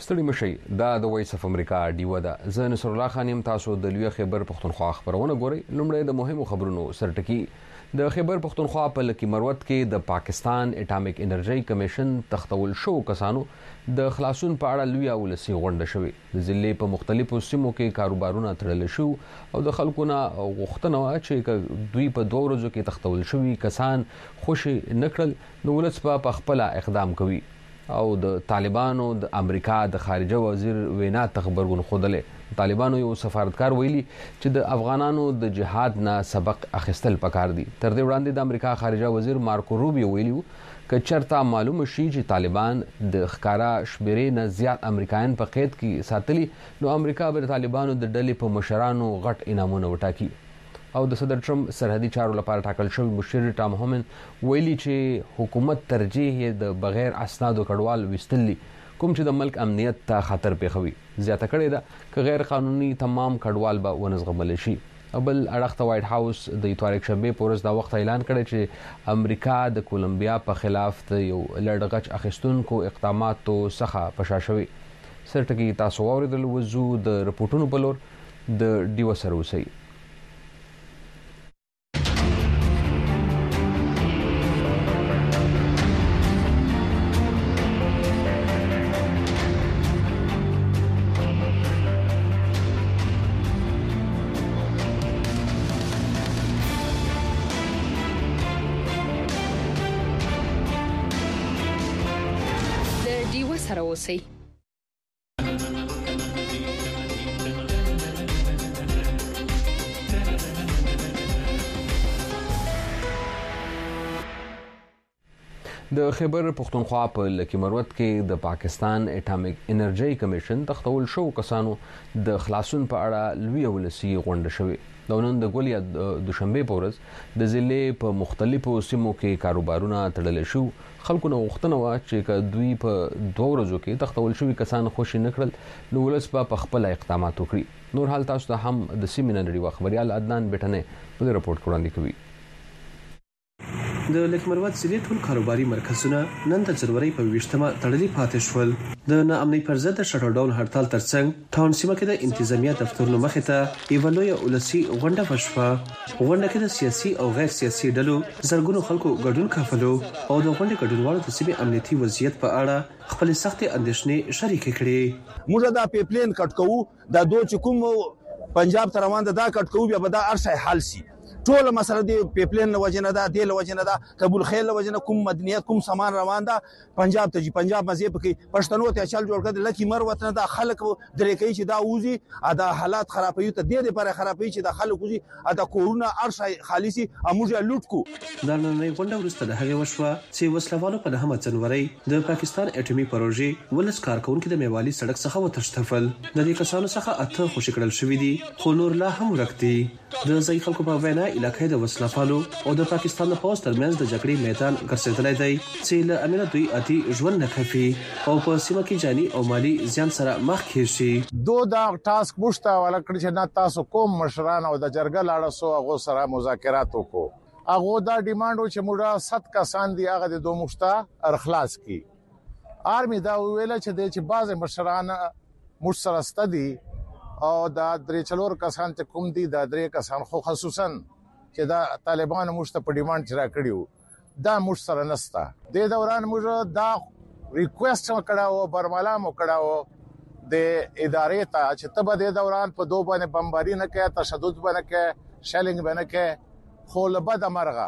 ستړي مشي دا د وایس اف امریکا ډیو ده. زه نصر الله خان يم. تاسو د لوی خیبر پختونخوا خبرونه ګورئ. لومړی د مهمو خبرونو سرټکی. د خیبر پختونخوا په لکی مروت کې د پاکستان اټامیک انرژي کمیشن تختول شو کسانو د خلاصون په اړه لوی ولسی غونډه شوې. د ضلع په مختلفو سیمو کې کاروبارونه تړل شو او د خلکو نه غوښتنه چې دوی په 2 ورځو کې تختول شوي کسان خوشي نکړل نو ولس په خپل اقدام کوي. او د طالبانو د امریکا د خارجه وزیر وینا خبرونه خوده. طالبانو یو سفارتکار ویلي چې د افغانانو د جهاد نه سبق اخیستل پکار دي. تر دې وړاندې د امریکا خارجه وزیر مارکو روبیو ویلي ک چرته معلوم شي چې طالبان د ښکارا شمیرې نه زیات امریکایان په قید کې ساتلي نو امریکا به طالبانو د ډلې په مشرانو غټ انعامونه وټاکي. او د صدر ټرمپ سرحدي چارو لپاره ټاکل شوی مشر ټام هومن ویلي چې حکومت ترجیح د بغیر اسنادو کډوال وستلی کوم چې د ملک امنیت ته خطر پیښوي. زیاته کړې ده ک غیر قانوني تمام کډوال به ونزغمل شي. بل اړخ ته وایټ هاوس د اتوار شنبه پورز دا وخت اعلان کړی چې امریکا د کولمبیا په خلاف د یو لړغچ اخیستونکو اقداماتو څخه پشاشوي. سرټکی تاسو اوریدل وزو د رپورټونو په لور د ډیو سروسي. سره اوسئ. د خیبر پختونخوا په لکی مروت کې د پاکستان اټامیک انرژي کمیشن تختول شو کسانو د خلاصون په اړه لوی ولسی غونډه شوې. د نن د ګولیا د شنبه پورز د ضلع په مختلفو سیمو کې کاروبارونه تړل شو. خلکو نو غوښتنه وا چې دوی په 2 ورځو کې تختول شوی کسان خوشي نکړل نو ولس په خپل اقدامات وکړي. نور حال تاسو ته هم د سیمینار نړیوال خبريال عدنان بیٹنه په رپورت وړاندې کوي. د لکی مروت ضلع ټول کاروباري مرکزونه نن د جنوري په 20مه تړلي پاتې شول. د ناامنۍ پر ضد د شټر ډاون هړتال ترڅنګ ټاون سیمه کې د انتظامیه دفترونو مخې ته یو لوی ولسی غونډه وشوه. غونډه کې د سیاسي او غیر سیاسي ډلو زرګونو خلکو ګډون کافلو او د غونډې ګډونوالو د سیمې امنیتي وضعیت په اړه خپل سخت اندېښنې شریک کړې. موږ دا پیپلین کټ کوو دا دوه چکم پنجاب ته روان ده دا کټ کوو بیا به دا ارشای حل سي. ټول مسله دی پیپلین لوجنه ده د لوجنه ده قبول خیل لوجنه کوم مدنیت کوم سامان روان ده پنجاب ته پنجاب مزه پکې پښتنو ته چل جوړ کړل لکه مروت نه د خلک درې کوي چې دا وزي ادا حالات خرابوي ته د دې لپاره خرابوي چې د خلک وزي ادا کورونا ارشای خالصي اموجه لوټ کو. دا نن غونډه ورسته د هغه وشوه چې وسلوالو په 9 جنوري د پاکستان اټومي پروژې ولس کارکونکو د میوالي سړک څخه وتښتفل. د دې کسانو څخه اته خوشی کړل شوې دي خو نور لا هم ورکتي. د ځای خلکو په وینا علاقې د وسلوالو او د پاکستان په پوسټ ترمنځ د جګړې میدان ګرځېدلای دی چې له امله دوی اتی ژوند نه کوي او په سیمه کې جاني او مالی زیان سره مخ کیږي. دا ټاسک مشته ولا کړی چې نه تاسو کوم مشران او د جرګه لاړه سو هغه سره مذاکرات وکړو. هغه دا ډیماند چې موږ 7 کسان دي هغه د دوه مشته ارخلاص کی. آرمي دا ویل چې بعض مشران مش سره ستدي او دا 3-4 کسان ته کوم دي دا 3 کسان خو خصوصا چې دا طالبان مشته په ډیماند چر کړیو دا مش سره نستا. د دوران موږ دا ریکوست وکړاو برملا مو کړاو د ادارې ته چې تبه د دوران په 2 باندې بمباری نه کوي تشدد باندې کوي شیلینګ باندې کوي خو لبد مرغه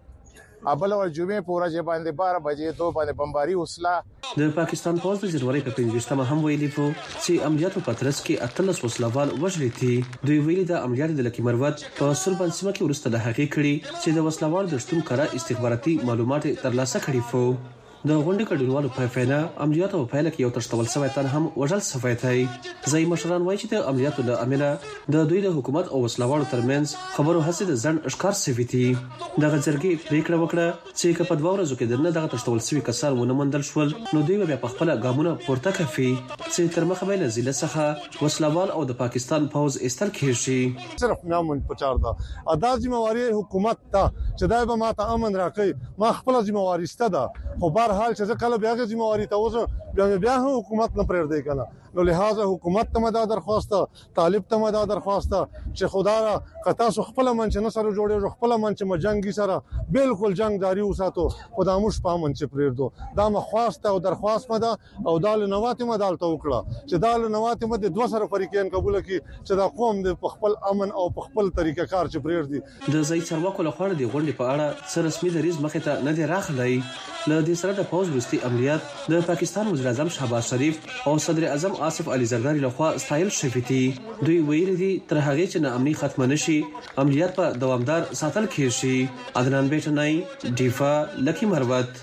ابل ور جمعې پورا چې باندې 12 بجې 2 باندې بمباری وسلا. د پاکستان پوز د جنوري په 25مه هم ویلي وو چې عملیاتو په ترڅ کې 18 وسلوال وژل دي. دوی ویلي د عملیات د لکی مروت په سربن سیمه کې ورسته د حقیقت کړي چې د وسلوال د شتون کړه استخباراتي معلومات ترلاسه کړي وو. د غونډې ګډونوالو په فینا عملیاتو په پایله کې یو تشتول سوی تن هم وژل شوی دی. ځای مشران وایي چې د عملیاتو له امله د دوی د حکومت او وسلوالو ترمنځ خبرو هڅې د ځن اشکار شوي دي. دغه جرګې پریکړه وکړه چې په 2 ورځو کې دنه دغه تشتول سوی کسان ونه مندل شول نو دوی بیا په خپل ګامونه پورته کوي چې تر مخه به له ضلع څخه وسلوال او د پاکستان پوز استل کیږي. صرف نامن پچار دا ادا ذمہواری حکومت ته چې دا به ماته امن راکړي ما خپل ذمہواری ستده خو بار بهر حال چې کله بیا د ذمہواری ته اوس بیا حکومت نه پرېږدي کنه نو لہذا حکومت ته مدا درخواست طالب ته مدا درخواست چې خدا را قطا سو خپل منچ نه سره جوړي خپل منچ مجنګي سره بالکل جنگ داری وساتو خدا مش پامن چې پرېږدو دا مخواست او درخواست مدا او دال نوات مدال ته وکړه چې دال نوات مده دوه سره فریقین قبول کړي چې دا قوم د خپل امن او خپل طریقه کار چې پرېږدي د ځای چارواکو له خوا د غونډې په اړه سر رسمي دریز مخه ته نه دی راغلی له دې سره د پوز وروستي عملیات د پاکستان وزیر اعظم شهباز شریف او صدر اعظم آصف علي زرداری له خوا ستایل شوی دی دوی ویلي دي تر هغه چې ناامني ختم نشي عملیات په دوامدار ساتل کیږي عدنان بیٹنای ډیفا لکی مروت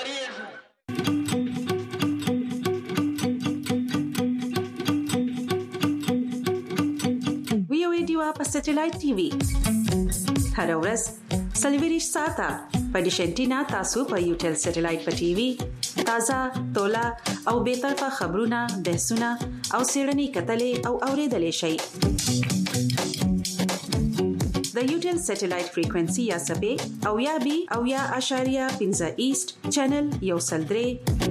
ویو ډیوا په سټلایټ ټي وي هر ورځ سلویریش ساته په ډیشنټینا تاسو په یوټل سټلایټ په ټي وي تازه تولا او به طرفه خبرونه بحثونه او سیړنی کتلې او اوریدلې شي د یوټل سټلایټ فریکوئنسي یا سبې او یا بي او یا اشاریه 15 ایست چینل یو سلدري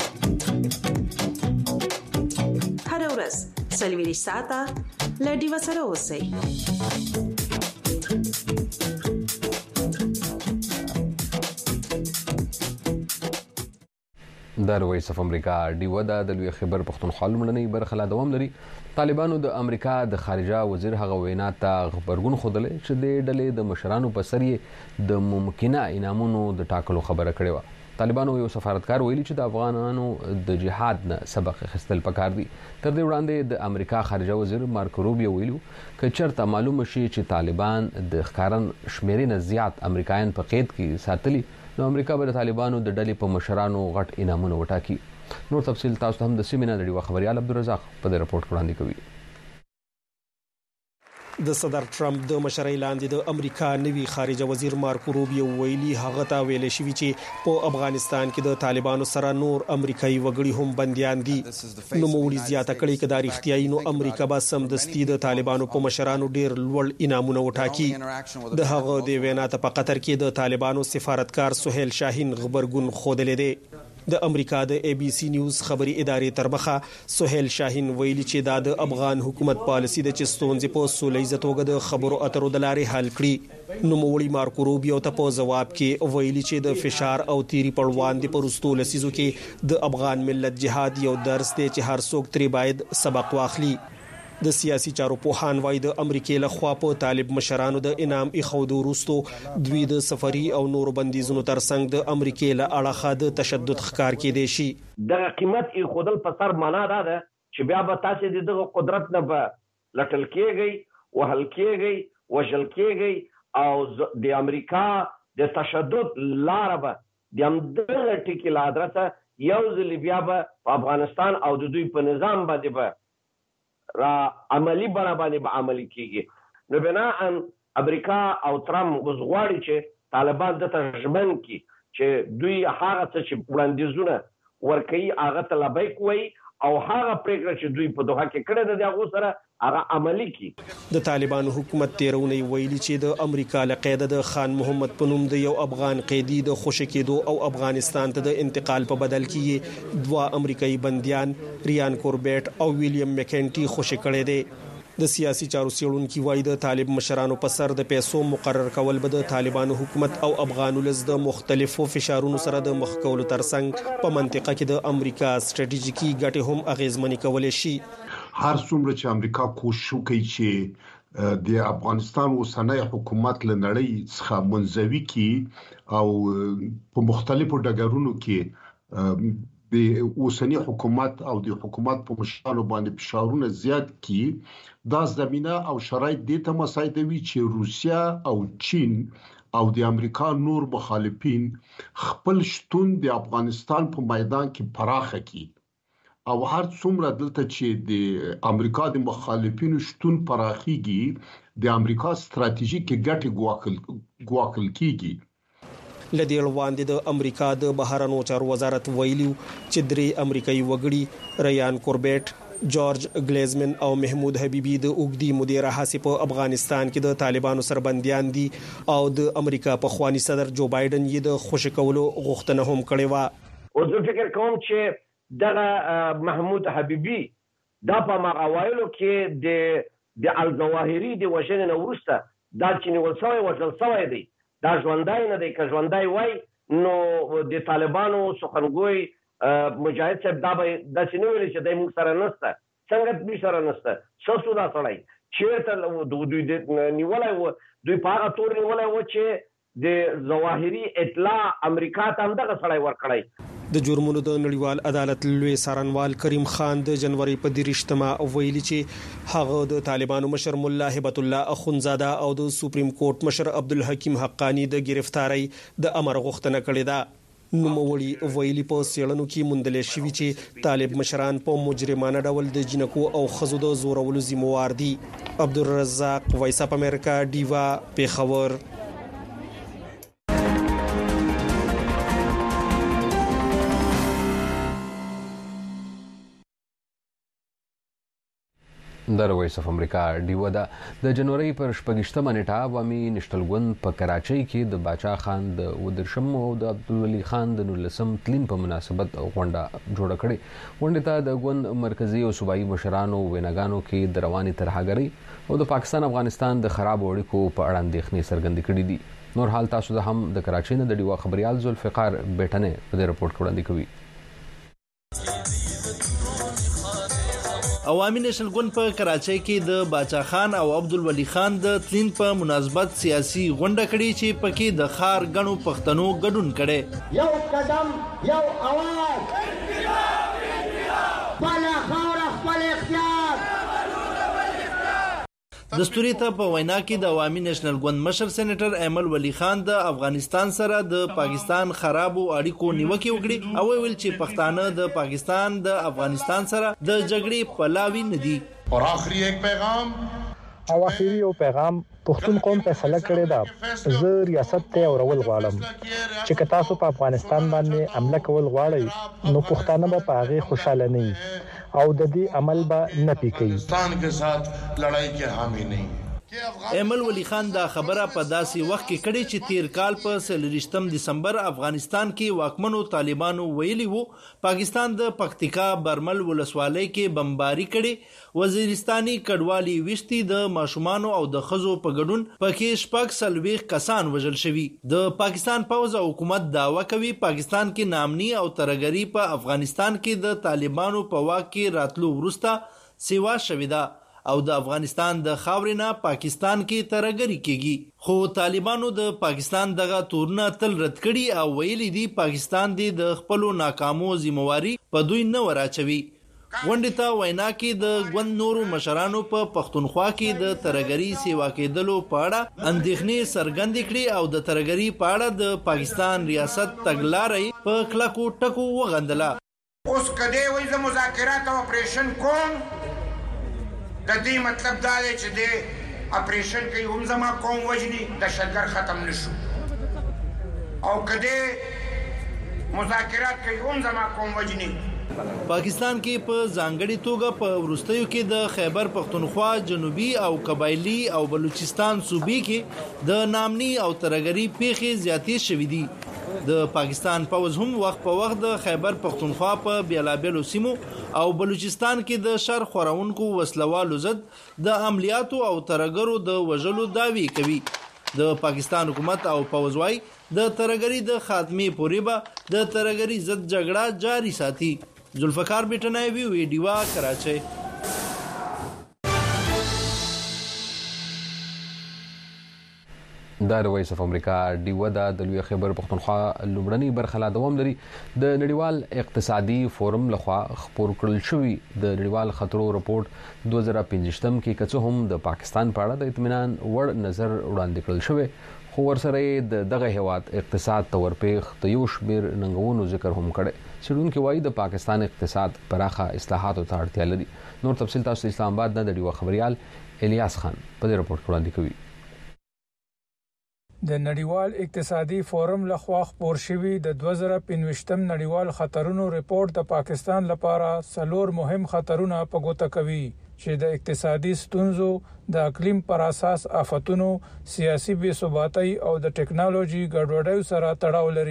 هر ورځ سلویریش ساته لډي وسره اوسئ د وایس اف امریکا ډیو د لوی خبر پښتونخوا لمړنۍ برخه لا دوام لري طالبانو د امریکا د خارجه وزیر هغه وینا ته خبرګون خوده چې د ډلې د مشرانو په سر د ممکنه انعامونو د ټاکلو خبره کړې و طالبانو یو سفارتکار ویلي چې د افغانانو د جهاد نه سبق اخیستل پکار دي تر دې وړاندې د امریکا خارجه وزیر مارکو روبیو ویلو چې چرته معلومه شي چې طالبان د ښکارن شمیرې نه زیات امریکایان په قید کې ساتلي نو امریکا به د طالبانو د ډلې په مشرانو غټ انعامونه وټاکي نور تفصیل تاسو هم د سیمینار د خبريال عبدالرزاق په دې رپورت وړاندې کوي د صدر ټرمپ د مشرۍ لاندې د امریکا نوي خارجه وزیر مارکو روبیو ویلي هغه ته ویل شوی چې په افغانستان کې د طالبانو سره نور امریکایي وګړي هم بنديان دي نو مولي زیاته کړي چې د اړتیاي نو امریکا به سمدستي د طالبانو په مشرانو ډیر لوړ انعامونه وټاکي د هغه د وینا ته په قطر کې د طالبانو سفارتکار سهیل شاهین خبرګون خوده لیدي د امریکا د اي بي سي نیوز خبري ادارې ترمخه سهیل شاهین ویلي چې د افغان حکومت پالیسي د چستونځ په سولېزه توګه د خبرو اترو د لارې حل کړي نو مولي مارکو روبیو ته په جواب کې ویلي چې د فشار او تیری پړوان د پرستو لسیزو کې د افغان ملت جهاد یو درس دی چې هر څوک تری باید سبق واخلي د سیاسي چارو پوهان وایي د امریکای له خوا په طالب مشرانو د انعام اخودو وروستو دوی د سفري او نور بندیزونو ترڅنګ د امریکای له اړخه د تشدد ښکار کېدي شي د قیمت اخودل په سر معنا ده چې بیا به تاسو د قدرت نه به لټل کېږي وهل کېږي وژل کېږي او د امریکا د تشدد لار به د همدغه ټکی له ادرسه یو ځل بیا به افغانستان او د دوی په نظام باندې به را عملی بنا باندې عملی کیږي نو بنا ان امریکا او ترامپ غواړي چې طالبان د ترجمن کی چې دوی هغه څه چې وړاندیزونه ورکوي هغه طلبای کوي او هغه پریکړه چې دوی په دوحه کې کړې ده هغه سره هغه عملی کی د طالبانو حکومت تیرونی ویلي چې د امریکا له قیاده د خان محمد پنوم د یو افغان قیدی د خوشی کېدو او افغانستان ته د انتقال په بدل کې دوا امریکایي بنديان ریان کوربیټ او ویلیام میکنټي خوشی کړي دي د سیاسي چارو سیړونکو وایي د طالب مشرانو په سر د پیسو مقرر کول به د طالبانو حکومت او افغانو لز د مختلفو فشارونو سره د مخ کولو ترڅنګ په منطقه کې د امریکا ستراتیژیکي ګټې هم اغیزمنې کول شي هر څومره چې امریکا کوشش کوي چې د افغانستان اوسنۍ حکومت لنړۍ څخه منځوي کی او په مختلفو ډګرونو کې د اوسنۍ حکومت او د حکومت په مشرانو باندې فشارونه زیات کی دا زمينه او شرایط د ته مساعدوي چې روسیا او چین او د امریکا نور مخالفین خپل شتون د افغانستان په میدان کې پراخه کی او هر څومره دلته چې د امریکا د مخالفینو شتون پراخيږي د امریکا ستراتیژیک ګټې ګواکل کیږي لدی وړاندې د امریکا د بهرنیو چارو وزارت ویلو چې درې امریکایي وګړي ریان کوربیټ جورج گلیزمن او محمود حبیبی د اوګدي مدیر حساب په افغانستان کې د طالبانو سربنديان دي او د امریکا په خواني صدر جو بایدن یې د خوشی کولو غوښتنه هم کړې و او زه فکر کوم چې دغه محمود حبیبي دا په مغاوایلو کې د الظواهري د وژنې نه وروسته دا چې نیول شوی وژل شوی دی دا ژوندی نه دی که ژوندی وای نو د طالبانو سخنګوی مجاهد صاحب دا به داسې نه ویلي چې دی موږ سره نشته څنګه دوی سره نشته څه شو دا سړی چېرته دوی نیولی و دوی په هغه تور نیولی و چې د ظواهري اطلاع امریکا ته همدغه سړی ورکړی. د جرمونو د نړیوال عدالت لوی څارنوال کریم خان د جنوري په 30مه ویلي چې هغه د طالبانو مشر مولا هبت الله اخونزاده او د سپریم کورټ مشر عبدالحکیم حقانی د گرفتاری د امر غوښتنه کړې ده. نوموړي ویلي په سیړنو کې موندل شوی چې طالب مشران په مجرمانه ډول د جنکو او خزو د زورولو ذمہوار دي. عبدالرزاق وایس اپ امریکا دیوا پیښور. د وایس اف امریکا ډیو د جنوري پر 28مه نیټه عوامي نشتلګوند په کراچۍ کې د باچا خان د ودرشم او د عبدالولي خان د 19 تلین په مناسبت غونډه جوړه کړې. غونډه ته د ګوند مرکزی او صوبایي مشرانو ویناګانو کې د رواني ترهګرۍ او د پاکستان افغانستان د خراب اړیکو په اړه اندېښنې څرګندې کړې دي. نور حال تاسو ته هم د کراچۍ نه د ډیو خبريال ذوالفقار بیٹنه په دې رپورت وړاندې کوي. عوامي نېشنل ګوند په کراچۍ کې د باچا خان او عبدالولي خان د تلین په مناسبت سیاسي غونډه کړې چې پکې د خار غنو پښتنو ګډون کړي. یو قدم یو اواز بل خاور خپل اختیار. دستوري ته په وینا کې د عوامي نېشنل ګوند مشر سېنیټر ایمل ولی خان د افغانستان سره د پاکستان خرابو اړیکو نیوکه وکړي او ویل چې پښتانه د پاکستان د افغانستان سره د جګړې پلاوی نه دي. اور آخری ایک پیغام او اخیری یو پیغام پښتون قوم فیصله کړې ده زه ریاست ته اورول غواړم چې که تاسو په افغانستان باندې حمله کول غواړئ نو پښتانه به په هغه خوشاله نه او د دې عمل به نه پکې پاکستان کے ساتھ لڑائی کے حامی نہیں. ایمل ولی خان دا خبره په داسې وخت کې کړي چې تیر کال په 23 دسمبر افغانستان کې واکمنو طالبانو ویلي وو پاکستان د پکتیکا برمل ولسوالۍ کې بمباری کړي وزیرستاني کډوالي وشتي د ماشومان او د خزو په ګډون پکې شپږ سلويخ کسان وژل شوي. د پاکستان پوځ او حکومت داوا کوي پاکستان کې نامني او ترګری په افغانستان کې د طالبانو په واک کې راتلو وروسته سیوا شوی ده او د افغانستان د خاورینه پاکستان کې ترګری کیږي. خو طالبانو د پاکستان دغه تورنه تل رد کړي او ویلي دي پاکستان د خپل ناکامو ذمہواری په دوی نه وراچوي. غونډه ته وینا کې د ګوند نورو مشرانو په پښتونخوا کې د ترګری سیوا کېدلو په اړه اندېښنې څرګندې کړې او د ترګری په اړه د پاکستان ریاست تګلارې په کلکو ټکو وغندله. اوس کده وایي د مذاکرات او اپریشن کوم د دې مطلب دا دی چې د اپریشن کوي هم زما قوم وجني د شګر ختم نشو او کده مذاکرات کوي هم زما قوم وجني. پاکستان کې په ځانګړي توګه په وروستیو کې د خیبر پختونخوا جنوبي او قبایلی او بلوچستان صوبې کې د نامني او ترګری پیښې زیاتې شوې دي. د پاکستان پوځ هم وخت په وخت د خیبر پختونخوا په بیلابیلو سیمو او بلوچستان کې د شر خورونکو وسلوالو ضد د عملیاتو او ترګرو د وژلو داوی کوي. د پاکستان حکومت او پوځ وايي د ترګری د خاتمه پورې به د ترګری ضد جګړه جاری ساتي. ذوالفقار بیٹنه ویډیو کراچۍ. د وایس اف امریکا ډیو د لوی خیبر پختونخوا لومړنی برخه لا دوام لري. د نړیوال اقتصادي فورم لخوا خبر کړل شوی د نړیوال خطرو رپورت 2015 کې کڅ هم د پاکستان په اړه د اطمینان وړ نظر وړاندې کړل شوی خو ورسره دغه هیواد اقتصاد تورپیخ د یو شمیر ننګونو ذکر هم کړي. څېړونکو وايي د پاکستان اقتصاد پراخه اصلاحاتو ته اړتیا لري. نور تفصیل تاسو اسلام آباد نه د ډیو خبريال الیاس خان په دې رپورت وړاندې کوي. د نړیوال اقتصادي فورم لخوا خبر شوی د 2015 نړیوال خطرونو ریپورت د پاکستان لپاره څلور مهم خطرونه په ګوته کوي چې د اقتصادي ستونزو، د اقلیم پر اساس آفتونو، سیاسي بې ثباتۍ او د ټکنالوژي ګډوډۍ سره تړاو لري.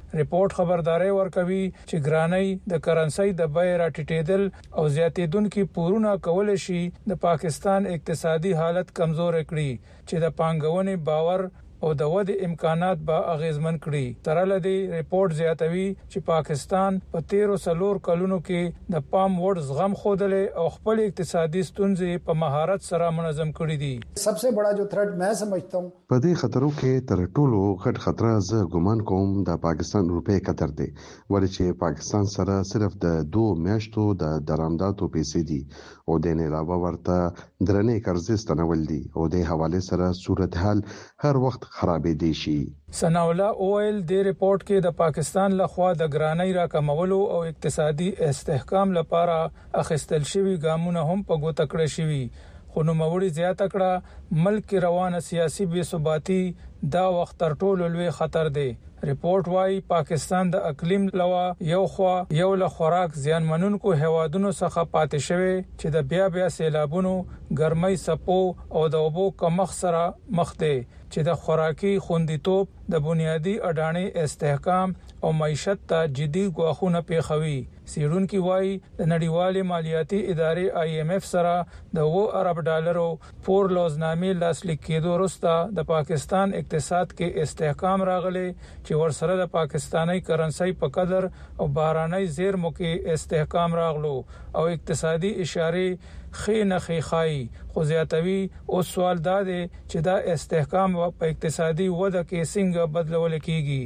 ریپورت خبرداري ورکوي چې ګرانۍ د کرنسي د بیه راټیټېدل او زیاتېدونکو پورونه کول شي د پاکستان اقتصادي حالت کمزور کړي چې د پانګونې باور او د ودې امکانات به اغیزمن کړي. تر لدې ریپورت زیاتوي چې پاکستان په 13 کلونو کې د پام وړ زغم خوده او خپل اقتصادي ستونزې په مهارت سره منظم کړې دي. सबसे बड़ा जो थ्रेट मैं समझता हूं په دې خطرو کې تر ټولو غټ خطر زه ګمان کوم د پاکستان روپے خطر دی ورته چې پاکستان سره صرف د 2 میاشتو د درآمداتو پیسې دي او د نه علاوه ورته درنې قرضې ستنول دي او د حواله سره صورتحال هر وخت خرابې دي شي. ثناءالله اویل د ریپورت کې د پاکستان لخوا د ګرانۍ راکمولو او اقتصادي استحکام لپاره اخیستل شوی ګامونه هم په ګوته کړی شوی خو نو موري زیاته کړه ملک روانه سیاسي بې ثباتی دا وخت تر ټولو لوی خطر دی. ریپورت وايي پاکستان د اقلیم لوا یو له خوراک زیانمنونکو هوادونو څخه پاتې شوی چې د بیا سیلابونو ګرمۍ سپو او د اوبو کمښت سره مخ دی چې د خوراکي خوندیتوب د بنیادی اډانې استحکام او معیشت ته جدي ګواښونه پیښوي. سیډونکو وايي د نړیوالې مالیاتي ادارې IMF سره د $2 پور لوزنامې لاسلیک کېدو وروسته د پاکستان اقتصاد کې استحکام راغلی چې ورسره د پاکستانی کرنسي په قدر او بهراني زیرمو کې استحکام راغلو او اقتصادي اشاره خې خای خو زیاتوي او سوال دا دی چې دا استحکام په اقتصادي وده کې څنګه بدلول کیږي.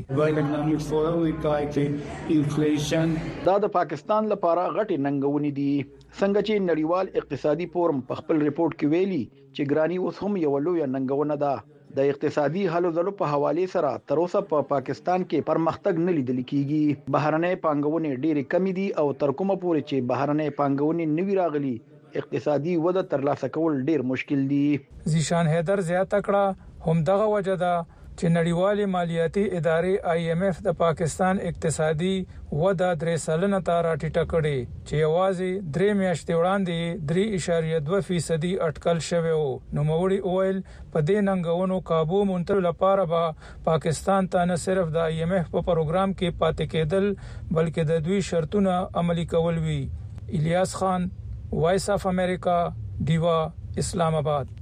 دا د پاکستان لپاره غټي ننګونې دي څنګه چې نړیوال اقتصادي فورم په خپل ریپورت کې ویلي چې ګرانی اوس هم یو لوی ننګونه ده. د اقتصادي حالو ځلو په حواله سره تر اوسه په پاکستان کې پرمختګ نه لیدل کیږي. بهرنۍ پانګونې ډېرې کمې دي او تر کومه پورې چې بهرنۍ پانګونې نوي راغلي اقتصادي وده ترلاسه کول ډیر مشکل دي. زیشان حیدر زیاته کړه هم دغه وجه ده چې نړیوالې مالیاتي ادارې IMF د پاکستان اقتصادي وده 3% ته راټیټه کړې چې یوازې 3 میاشتې وړاندې 3.2% اټکل شوی وو. نو موري اویل په دې ننګونو قابو مونږ لپاره به پاکستان ته نه صرف د IMF په پروګرام کې پاتې کېدل بلکې د دوی شرطونه عملي کول وی. الیاس خان وایس اف امریکا دیوا اسلام آباد.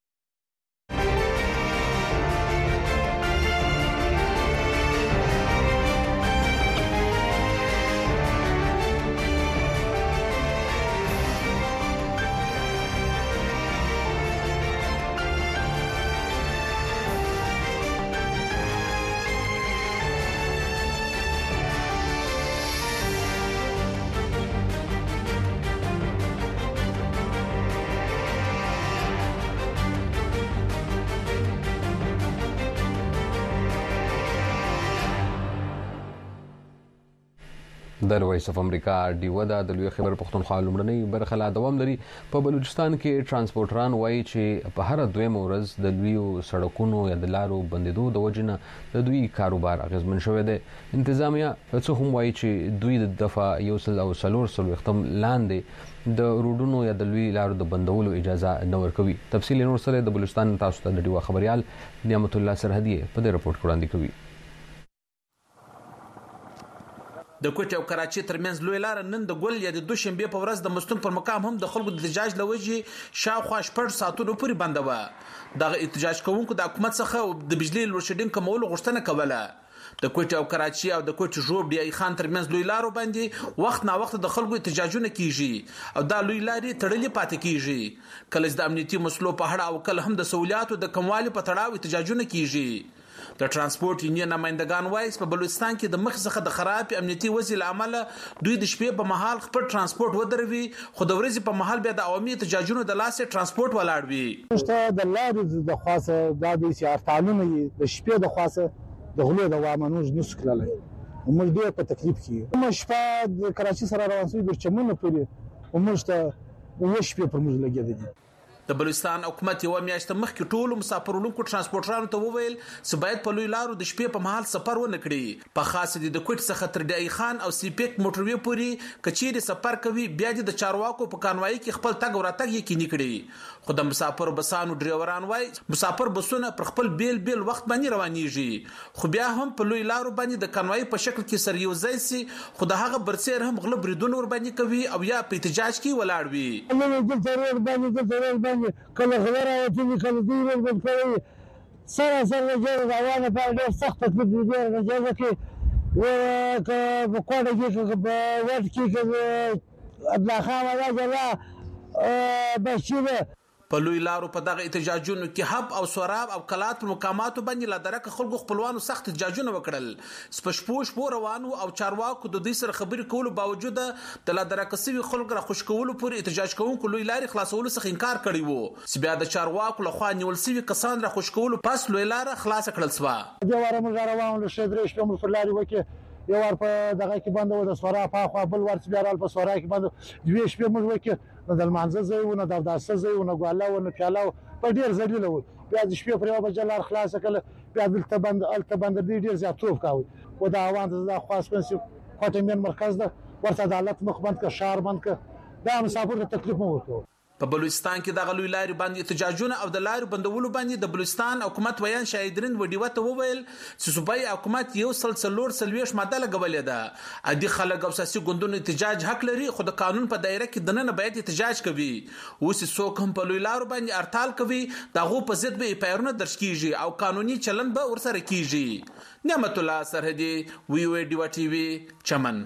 د وایس اف امریکا دیو د لوی خبر پښتونخوا لومړنۍ برخه لا دوام لري. په بلوچستان کې ترانسپورټران وایي چې په هر دویمه ورځ د لویو سړکونو یا د لارو بندیدو د وجنه د دوی کاروبار اغیزمن شوی دی. انتظامیه څه هم وایي چې دوی د دفعه یو سل او سلور ختم لاندې د روډونو یا د لوی لارو د بندولو اجازه نه ورکوي. تفصیل نور سره د بلوچستان تاسو ته د دیو خبريال نعمت الله سرحدي په دې رپورت وړاندې کوي. د کوټ او کراچي ترمنځ لوی لار نن د ګل یا د دوشنبه په ورځ د مستون پر مقام هم د خلکو د احتجاج لوجي شاوخوا 8 ساعتونو پورې بنده و. د احتجاج کوونکو د حکومت څخه د بجلی لوډشیډینګ کمولو غوښتنه کوله. د کوټ او کراچي او د کوټ جوب دی خان ترمنځ لوی لارو باندې وخت نا وخت د خلکو احتجاجونه کیږي او دا لوی لارې تړلې پاتې کیږي. کله د امنیتي مسلو په اړه او کله هم د سہولیاتو د کموالي په تړاو احتجاجونه کیږي. د ترانسپورت یونین نمائندگان وایي په بلوچستان کې د مخ څخه د خراب امنیتي وضع لامل دوی د شپې په محل خپل ترانسپورت ودروي خو د ورځې په محل بیا د عوامي احتجاجونو د لاسه ترانسپورت ولاړ وي. مشته د لارې د خاصه د سیاست تعلیم د شپې د خاصه د غلو د وامنوج نسکلله موږ ډېر په تکلیف کې موږ شپه د کراچي سره روان شوی د چمنو پورې موږ ته وښ په موږ لګیدل. د بلوچستان حکومت یو میاشت مخکې ټول مسافرونکو ترانسپورټرانو ته وویل چې باید په لوی لارو د شپې په مهال سفر ونه کړي، په خاص د کوټ څخه تر ډای خان او سیپیک موټروي پورې کچېری سفر کوي بیا د چارواکو په کانوای کې خپل تګ وراتګ یقیني کړي. خو د مسافر بسانو ډرایوران وای مسافر بسونه پر خپل بیل وخت باندې روانيږي، خو بیا هم په لوی لارو باندې د کانوای په شکل کې سر یو ځای سي، خو د هغه برسیر هم غلب ریدون ور باندې کوي او یا په احتجاج کې ولاړ وي. کله غوړه او چې کله دی ور کوي سره جوړ روانه په ډېر سخت تدبیر دی راځي کې و په کوډه کې په وخت کې الله خان راځي بشیره په لوی لارو په دغه احتجاجونو کې حب او سوراب او کلات په مقاماتو باندې لا درک خلکو خپلوانو سخت احتجاجونه وکړل. سپشپوش روانو او چارواکو د دې سره خبرې کولو باوجود د لا درک سوي خلکو را خوشکولو پر احتجاج کوونکو لوی لارې خلاصولو څخه انکار کړی وو، چې بیا د چارواکو له خوا نیول سوي کسان را خوشکولو پس لوی لار خلاص کړل سو. د واره مجاروان له شدري شپه مفلاري وکي یو ور په دغه کې باندې و د سورا په خوا بل ور چې بیا په سورا کې باندې دوی شپه موږ وکي د المانزه زوونه د داسه زوونه ګواله ونه پیاله په ډیر ذلیل و بیا د شپې پر یو بجلار خلاص کړه بیا دلته باندې ډیر زیاتوب کاوه و د اوان د خاص پنسي کوټه من مرکز ده ورته عدالت مخ بند ک شهر بند ک دا مسافر ته تکلیف مو ورکو. په بلوچستان کې د غلوی لارې باندې احتجاجونه او د لارې بندولو باندې د بلوچستان حکومت ویان شاهدرین وډیو ته وویل چې صوبایي حکومت یو سلسلور سلويش ماده لګولې ده، ادي خلک او سیاسي ګوندونو احتجاج حق لري، خو د قانون په دایره کې دنه باید احتجاج کوي. اوس څوک هم په لوی لارو باندې ارتال کوي دغه په ضد به پیرونه درج کیږي او قانوني چلن به ورسره کیږي. نعمت الله سرحدي وی ډیو ټي وی چمن.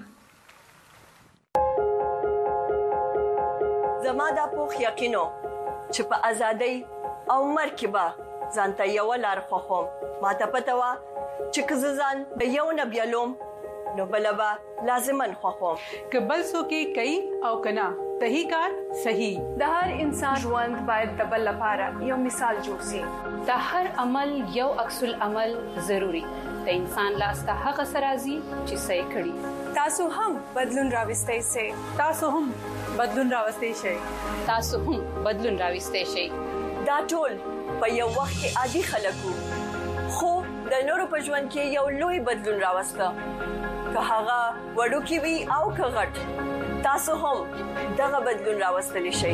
زما دا پوخ یقینو چې په ازادۍ او مرکبه ځانته یو لار خوخم، ما ته پته وا چې که ځان د یو نه بیلوم نو بلبا لازمن خوخم که بل څوک کوي او کنا صحیح کار صحیح. د هر انسان ژوند باید د بل لپاره یو مثال جوړ شي. د هر عمل یو عکس العمل ضروری، د انسان لاس ته هغه سرازي چې صحیح کړي. تاسو هم بدلون راوستئ سي. تاسو هم بدلون راوستئ شئ. تاسو هم بدلون راوستئ شئ. دا ټول په یو وخت کې عادي خلکو خو د نورو په ژوند کې یو لوی بدلون راوسته، که هغه وړوکی وي او که غټ، تاسو هم دغه بدلون راوستلی شئ.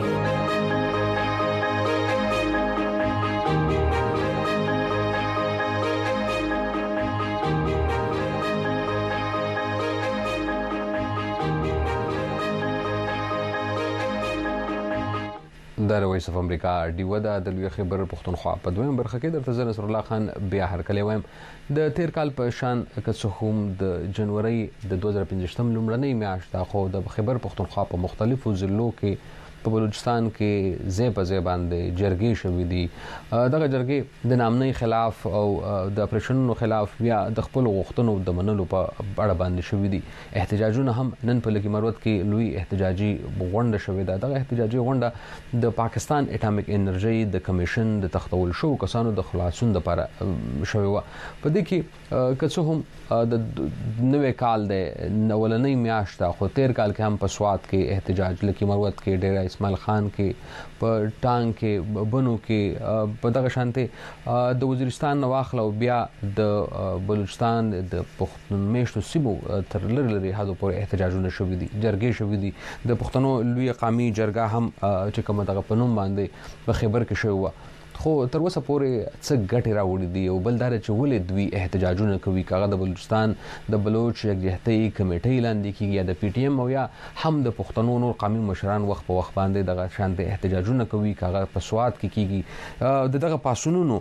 د وایس اف امریکا ډیو د لوی خبر پښتونخوا په دویم برخه کې درته زه نصر الله خان بیا هرکلی وایم. د تیر کال په شان که هم د جنوري د 2015 لومړنۍ میاشت دا خو د خبر پښتونخوا په مختلفو ضلعو کې په بلوچستان کې ځای په ځای باندې جرګې شوې دي. دغه جرګې د نامنۍ خلاف او د اپریشنونو خلاف یا د خپل غوښتنو د منلو په اړه باندې شوې دي. احتجاجونه هم نن په لکي مروت کې لوی احتجاجي غونډه شوې ده. دغه احتجاجي غونډه د پاکستان اټامیک انرژي د کمیشن د تختول شو کسانو د خلاصون لپاره شوې و. په دې کې که څه هم د نوې کال د اولنۍ میاشت خو تیر کال کې هم په سوات کې احتجاج لکي مروت کې ډېر اسماعیل خان کې په ټانګ کې بنو کې په دغه شانته د وزیرستان نواخلو بیا د بلوچستان د پښتون میشتو سیمو تر لری حدو پورې احتجاجونه شوې دي، جرګې شوې دي. د پښتنو لوی قومي جرګه هم چې کومه دغه پنوم باندې په خبر کې شوی و، خو تر اوسه پورې څه ګټه راوړي دي او بل دار چې ولې دوی احتجاجونه کوي. کاغه د بلوچستان د بلوچ یکجهتۍ کمیټې لاندې کیږي یا د پی ټی ایم او یا هم د پښتنو نور قومي مشران وخت په وخت باندې دغه شانته احتجاجونه کوي. کاغه په سواد کې کیږي دغه پاسونونو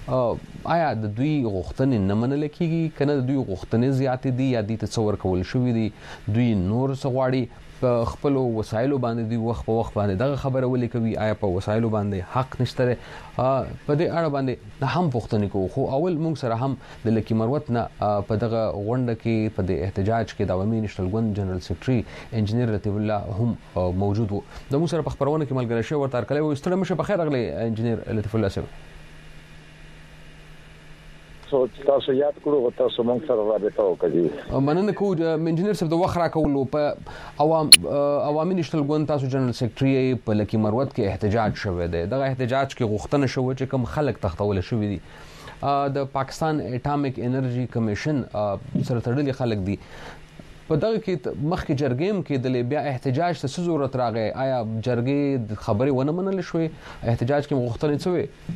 آیا د دوی غوښتنې نه منل کیږي کنه د دوی غوښتنې زیات دي یا د تصور کول شوې دي دوی نور څه غواړي په خپل وسایلو باندې دی وخت په وخت باندې دغه خبره ولې کوي. آیا په وسایلو باندې حق نشته؟ په دې اړه باندې هم پوښتنه کوو. خو اول موږ سره هم د لکی مروت نه په دغه غونډه کې په دې احتجاج کې د عوامي نېشنل ګوند جنرال سیکریټري انجنیر لطیف الله هم موجود وو. د موږ سره په خبرونه کې ملګری شو ورته کله و ستړي مشه په خیر غلي انجنیر لطیف الله صاحب. تاسو یاد کړو تاسو موږ سره رابطه وکړي. مننه کوم انجنیر صاحب د وخت راکولو په عوامي نشټل ګوند تاسو جنرال سیکریټري په لکی مروت کې احتجاج شوه دی. دغه احتجاج کې غوښتنه شوه چې کوم خلک تختول شوی دي د پاکستان اټامیک انرژي کمیشن سره تړلي خلک دي. په دغه کې مخکې جرګې کې د بیا احتجاج ته څه ضرورت راغی؟ آیا جرګې د خبرې ونه منل شوې؟ احتجاج کې غوښتنې څه وې؟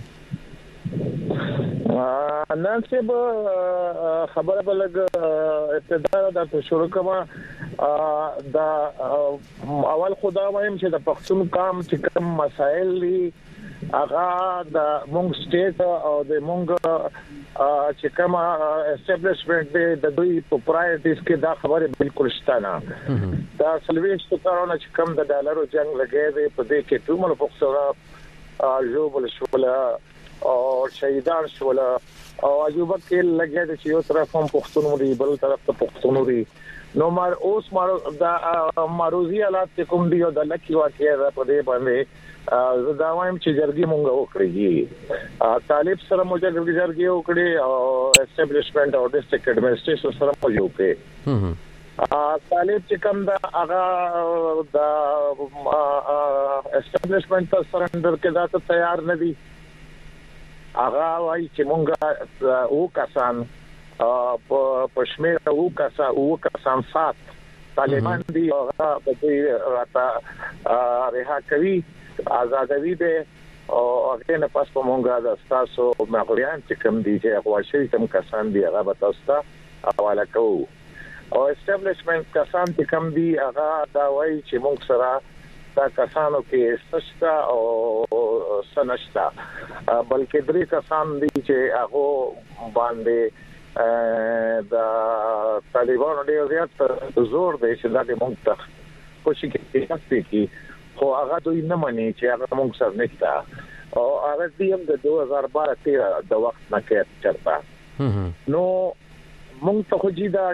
نن څه خبره بلګ ابتدا د شروع کما دا اول خدا وایم چې د پښتون قام چې کوم مسائل دي هغه د مونږ سټیټ او د مونږ چې کوم اسټابلیشمنت د دوی پرایورټیز کې دا خبره بالکل شته نه. دا سلويشت کارونه چې کوم د ډالرو جنگ لګي دی په دې کې ټول پښتون جوبل شولا او شهیدان شولا او ایوب کې لګیا دي چې یو طرف هم پښتون مري بل طرف ته پښتون مري. نو اوس دا ماروزي حالات کوم دی او د لکی واقعي په دې باندې زه دا وایم چې جرګي مونږ وکړي. طالب سره مو جرګي وکړي او اسټابلیشمنت او ډیسټریکټ ایڈمنسټریشن سره مو یو کې طالب چې کوم دا هغه دا اسټابلیشمنت سرندر کې دا ته تیار نه دي. هغه وايي چې مونږه او کسان په شمیر او کسان سات طالبان دي هغه په دې راته رها کوي آزادوي به او هغه نه پاس په مونږه د تاسو مغلیان چې کوم دي چې غواړي کوم کسان دي هغه به تاسو ته حواله کوو او اسټابلیشمنت کسان چې کوم دي هغه دا وايي چې مونږ سره دا کسانو کې سشتا او سنشتا بلکې درې کسان دي چې هغه باندې دا طالبانو ډېر زیات زور دی چې دا موږ ته کوشش کوي خو هغه دوی نه مانی چې هغه موږ سره نشته او هغه دیم د 2012 د وخت نه کې چرته نو موږ ته خو جی دا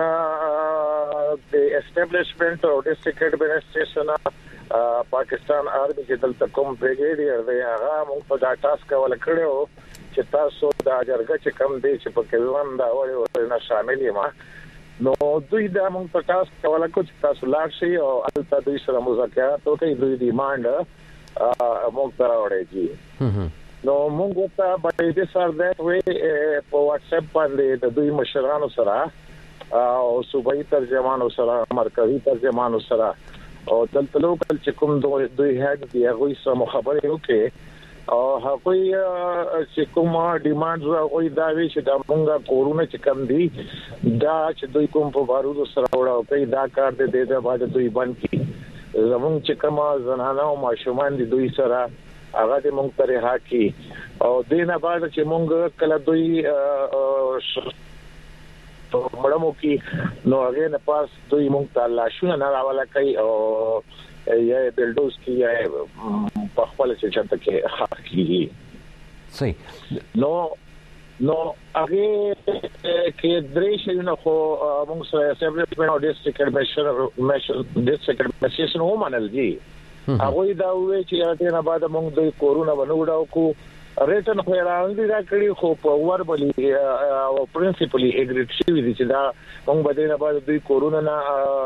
د اسټابلیشمنت او ډیسټریکټ ایڈمنسټریشن پاکستان آرمي چې دلته کوم بریګیډیر دی هغه موږ په دا ټاسک ولا کړو چې تاسو دا جرګه چې کم دی چې په کلوان دا وایي نه شامل یم نو دوی دا موږ په ټاسک ولا کو چې تاسو لاړ شئ او البته دوی سره مذاکرات وکړي دوی ډیماند موږ ته راوړي نو موږ ته باندې دې سره دا وی په واتس اپ باندې د دوی مشرانو سره او صوبایي ترجمانو سره مرکزی ترجمانو سره او دلته لوکل چې کوم دوی هډ دی هغه سره خبرې وکړي او هغه چې کوم ډیماند راغوي دا وی چې د مونږه کورونه چې کم دي دا چې دوی کوم په بارودو سره وړاو کوي دا کار دې د باندې دوی باندې کی زمونږ چې کوم زنانه او ماشومان دي دوی سره هغه دې مونږ پرې هاکي او دینه بعد چې مونږ کله دوی مړمو کې نو هغه نه پاس دوی مونږ ته لاشونه نه راواله کوي او یا بلډوز کې یا په خپل چې چاته کې حق کیږي صحیح نو هغه کې درې شي نو خو موږ سره اسټابلیشمنت او ډیسټریکټ ایڈمنسټریشن هم منل دي هغه دا وایي چې دا نه بعد موږ دوی کورونا ونوډاو کو ریټن خو راوندي دا کړی خو په وربلي او پرنسپلی اګریډ شوی دي چې دا موږ به نه بعد دوی کورونا نه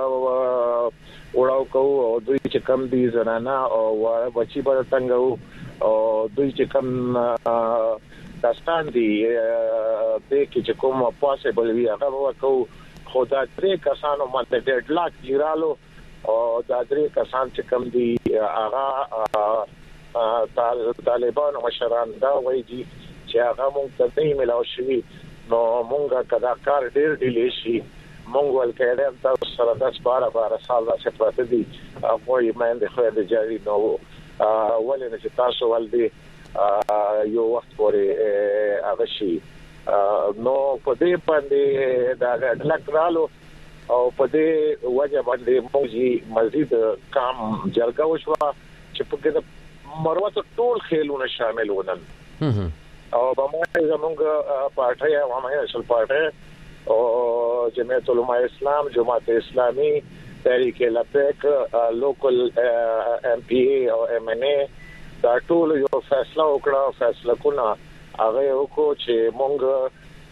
وړاو کوو او دوی چې کم دي زنانه او بچي به څنګه او دوی چې کم داستان دي د کې کوم پاسبل وی هغه وکاو خو دا درې کسانو ماته ډېډ لاک لیرالو او دا درې کسان چې کم دي هغه طالبان مشران دا وایي چې هغه مونږ ته نه ملاو شي نو مونږه کدا کار ډېر ډیلی شي مونږ ولکه دا سره 10-12 سال راځي پاتې دي هغه یې مې خو د جاري نو ولې چې تاسو ولدي یو وخت پورې هغه شي نو په دې باندې دا لکرالو او په دې وجه باندې موږ مزید کام جرګه وشو چې په کې مروت ټول خیلونه شامل ونن او په ما زمونږ پارټي عوامي نشل پارټي او جمعیت علماء اسلام جماعت اسلامي تحریک لبیک لوکل ام پی ای او ام ان ای دا ټول یو فیصله وکړه فیصله کونه هغه وکړو چې مونږ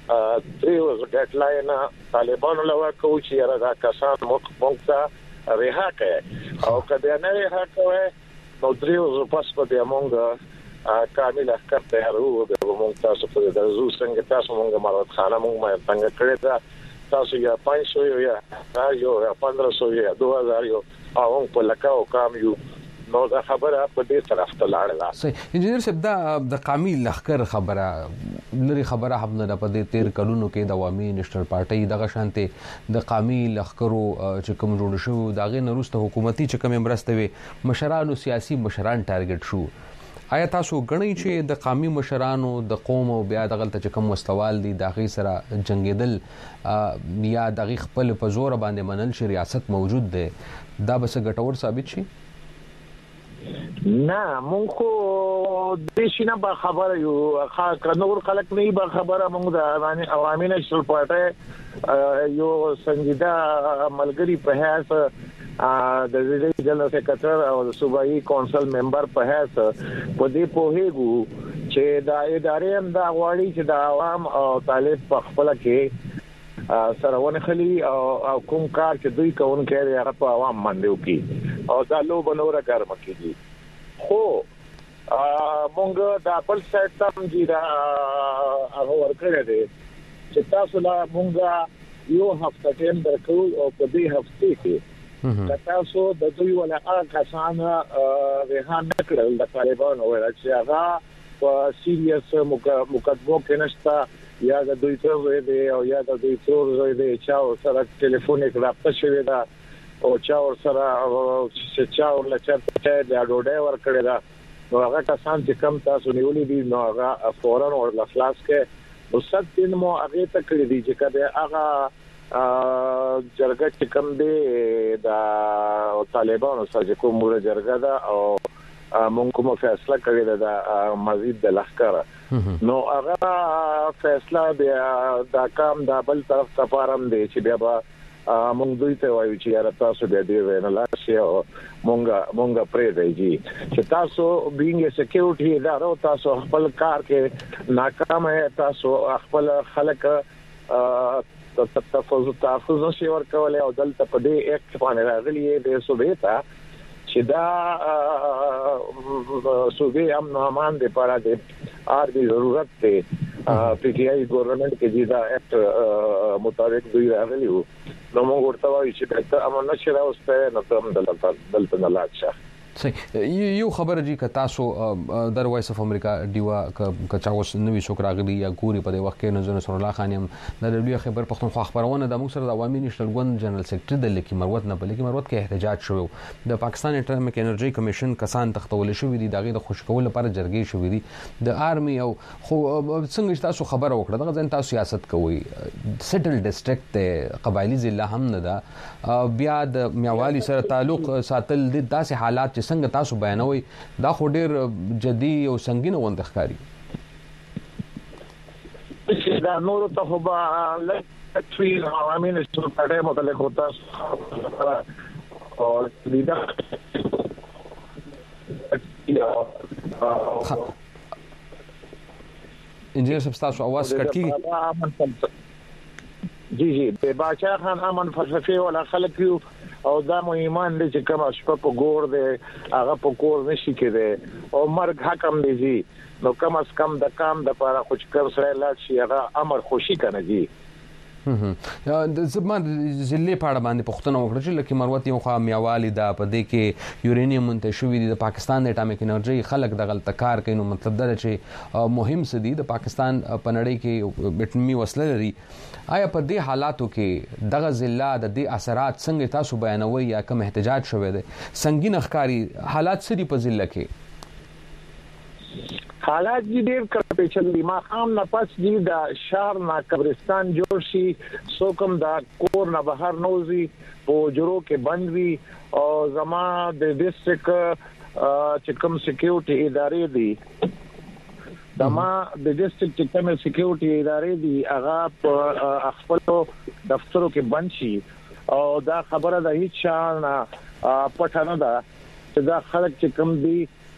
تریو ډیډلاین طالبانو لوا کوي چې را کسان مونږ ته رها کړي او کله نه رها کوي نو تریو پس په دې مونږ کامل احکام تیارو د مونږ تاسو په درزو څنګه تاسو مونږ مراد خانه مونږ څنګه کړی دا تاسو یا 500 یا 1500 یا 2000 یو او په لکاو کام یو نو دا خبره په دې طرف ته لاړه. صحیح انجنیر صاحب د قومي لخر خبره لري خبره هم نه په دې 13 کلونو کې د عوامي نېشنل پارټي دغه شانته د قومي لخرو چې کوم جوړ شو دغه نروسته حکومتي چې کوم مرسته وي مشرانو سیاسي مشران ټارګټ شو. آیا تاسو غنئ چې د قومي مشرانو د قوم او بیا دغه ته کوم مستوال دي دغه سره جنگیدل یا دغه خپل په زور باندې منل چې ریاست موجود ده دا بس ګټور ثابت شي؟ نه مونږ خو د شینه به خبره یو نور خلک نه به خبره مونږ د عوامي نېشنل پارټي یو سنجیده ملګری په هیڅ د ریډي جنرال سیکریټر او د صوبایي کونسل ممبر په هیڅ په دې پوهیږو چې د ادارې هم دا غواړي چې د عوام او طالب په خپل کې سرونه خلی او کوم کار چې دوی کوونکي هغه په عوام باندې وکړي او دا لو بنوره کار مکیږي. خو مونږ د خپل سایت تم دي دا هغه ورکړی دی چې تاسو لا مونږ یو هفته ټیم درکو او په دې هفته کې تاسو د دوی ولا کسان رهان نکړل د طالبانو ولا چې هغه په سیریس مقدمو کې نشتا یا د دوی تر دی او یا د دوی تر دی چې سره ټلیفونیک رابطه شوی دا او چې سره چې لچته د اډوډه ور کړی دا نو هغه کسان چې کم تاسو نیولې دي نو هغه فورن اور لفلاس کې او ست دن مو هغه ته کړی دي چې کله هغه جرګه چې کوم دی د طالبانو سره کوم جرګه ده او مونږ کوم فیصله کړی ده د مزید د لخر نو هغه فیصله بیا د کام د بل طرف ته پارم دی چې بیا مونږ دوی ته وایو چې یاره تاسو بیا دی وینل شي او مونږ پرې دی چې تاسو بینګ سکیورټي ادارو تاسو خپل کار کې ناکام تاسو خپل خلک تحفظ نشي ورکول او دلته په دې اکټ باندې راغلي د صوبې ته چې دا صوبې امن او امان لپاره د آربي ضرورت دی پی ټی آی ګورنمنت کې دا اکټ مطابق دوی راغلي وو نو موږ ورته وایو چې دا امن نشي راوسته نو تم دلته نه لاړ صحیح یو خبر جی ک تاسو در وایس اف امریکا دیوا ک چاوس نوې شکراغلی یا ګوري په دې وخت کې نظر نصر الله خان هم د دبليو خبر پښتونخوا خبرونه د موږ سره د عوامي نېشنل ګوند جنرال سیکریټری د لکی مروت نه بلکې مروت کې احتجاج شوی د پاکستان اټومیک انرژي کمیشن کسان تختول شوی دي دغه د خوشکول لپاره جرګې شوی دي د آرمي او خو څنګه تاسو خبر وکړه دغه ځین تاسو سیاست کوي سټل ډیسټریکټ قبایلی ضلع هم نه ده بیا د میاوالی سره تعلق ساتل د داسې حالات څنګه تاسو بیانوي دا خو ډیر جدي او سنگین وند ښکاری چې دا نور ته خو به لټوي عوامي نشو پټه متعلق ہوتا او لیدا انجینر صاحب تاسو आवाज کټ کی جی په باچا خان امن فلسفي ولا خلک یو او دا مو ایمان دي چې کوم شپه په ګور دي هغه په کور نشي کېده او مرګ حکم دي نو کم از کم د کام د لپاره خوش کر سره لا شي هغه امر خوشي کنه دي د زمان ضلع په اړه باندې پښتنه وکړه چې لکه مروت یو خو میاوالی دا په دې کې یورینیم منتشوي دي د پاکستان د اټامیک انرژي خلک د غلط کار کوي نو مطلب دا چې مهم سدي د پاکستان په نړۍ کې اټومي وسله لري آیا په دې حالاتو کې دغه ضلع د دې اثرات څنګه تاسو بیانوي یا کوم احتجاج شوه دي سنگین ښکاری حالات سړي په ضلع کې حالات دې ډېر کړپېچل دي ما خام نه پس دي د شهر نه قبرستان جوړ شي سوکم دا کور نه بهر نوزي په جوړو کې بند وي او زما د ډیسټریکټ چې کوم سکیورټي ادارې دي دما د ډیسټریکټ کوم سکیورټي ادارې دي هغه په خپل دفترو کې بند شي او دا خبره د هیڅ شان پټانه ده چې دا خلک چې کوم دي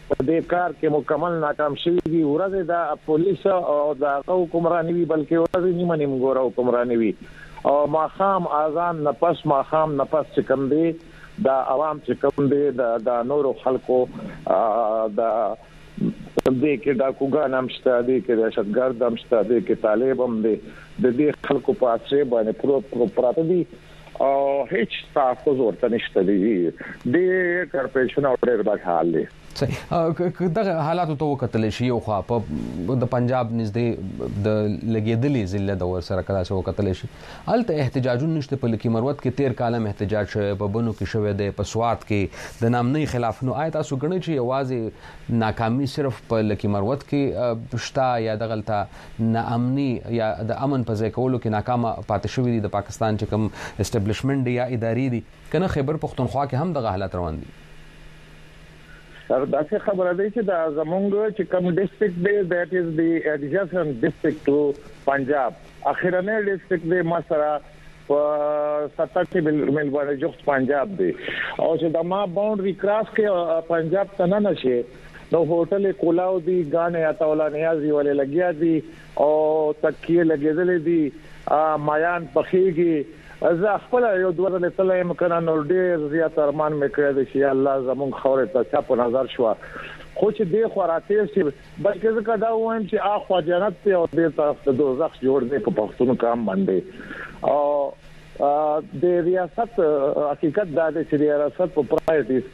په دې کار کې مکمل ناکام شوی دي. ورځ د پولیس او د حکومرانی وی بلکې ورځ نیمه نیمه ګوره حکومرانی وی او ماخام اذان نفس ماخام نفس چې کوم دی د عوام چې کوم دی د نورو خلکو د دې کې دا کوګان هم شته دي کې د شتګرد هم شته دي کې طالب هم دي د دې خلکو په اصل باندې پروت دي او هیڅ تاسو ورته نشته دي د کارپوریشن او ډېر بد حال دی. صحیح دغه حالات ته وکتل شي او خو په د پنجاب نږدې د لګیدلې ضلع د ور سره کلا سره وکتل شي الته احتجاجونه نشته په لکی مروت کې 13 کالم احتجاج شوی په بنو کې شوی دی په سوات کې د نامنۍ خلاف نو آیت تاسو غنی چې یوازې ناکامي صرف په لکی مروت کې شتا یا دغلطه ناامني یا د امن په ځای کولو کې ناکامه پاتې شوی دی د پاکستان چې کوم اسټابلیشمنت یا ادارې دي کنه خیبر پختونخوا کې هم دغه حالات روان دي. سر داسې خبره ده چې د زمونږ چې کوم ډیسټریکټ دی دیٹ از دی ایڈجسنٹ ډیسټریکټ ټو پنجاب اخیرنه ډیسټریکټ دی مسره په 70 میل باندې جوخت پنجاب دی او چې د ما باونډري کراس کې پنجاب ته نه نشي نو هوټل کولاو دی غانه اتاولا نیازي ولې لګیا دي او تکیه لګیدلې دي مایان پخېږي زه خپل یو دوه ځله تلم کنه نو ډېر زیات ارمان مې کړی دی چې الله زمونږ خورې ته چا په نظر شو خو چې دی خوراته شي بلکې زه دا وایم چې اخوا جنت ته او دې طرف ته دوزخ جوړ دی په پښتون کام باندې او د ریاست حقیقت دا دی چې ریاست په پرایورټیز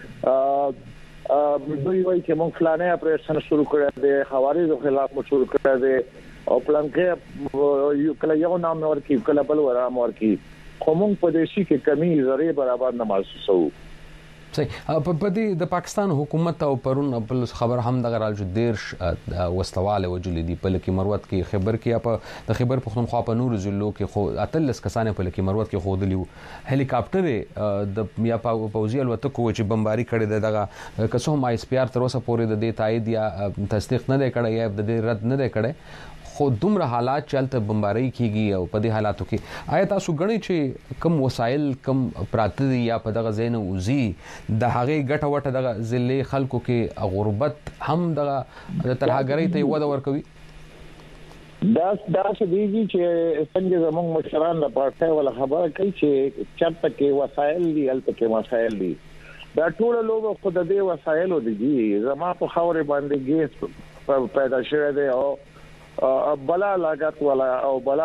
کې دوی وایي چې موږ فلانه اپریشن شروع کړی دی خوارزو خلاف مو شروع کړی دی او پلان کې یو کله یو نام ورکی کله بل ورام ورکی خو موږ په دې شي کې کمی زری برابر نه محسوسو. صحیح په دې د پاکستان حکومت او پرون بل خبر هم د غرال جدير وسلواله وجل دي په لکی مروت کې خبر کې په د خبر پختونخوا په نور ضلعو کې خو اتلس کسانه په لکی مروت کې خودلیو هلیکاپټر د یا پوزي الوتکو چې بمباری کړي دغه کسو هم آی اس پی آر تر اوسه پورې د دې تایید یا تصدیق نه کړي یا د دې رد نه کړي خو دومره حالات چلته بمباری کیږي او په دې حالاتو کې آیا تاسو غنی چې کم وسایل کم پراته دي یا په دغه زین اوزي د هغه ګټه وټه دغه ضلع خلکو کې غربت هم دغه ترهګری ته وده ورکوي دا څه دیږي چې څنګه زموږ مشران د پارټي ولا خبره کوي چې چرته کې وسایل دي الته کې وسایل دي دا ټول لوګو خود دې وسایلو دي زما په خاورې باندې ګیس پیدا شوه دی او بلا لاګت ولا او بلا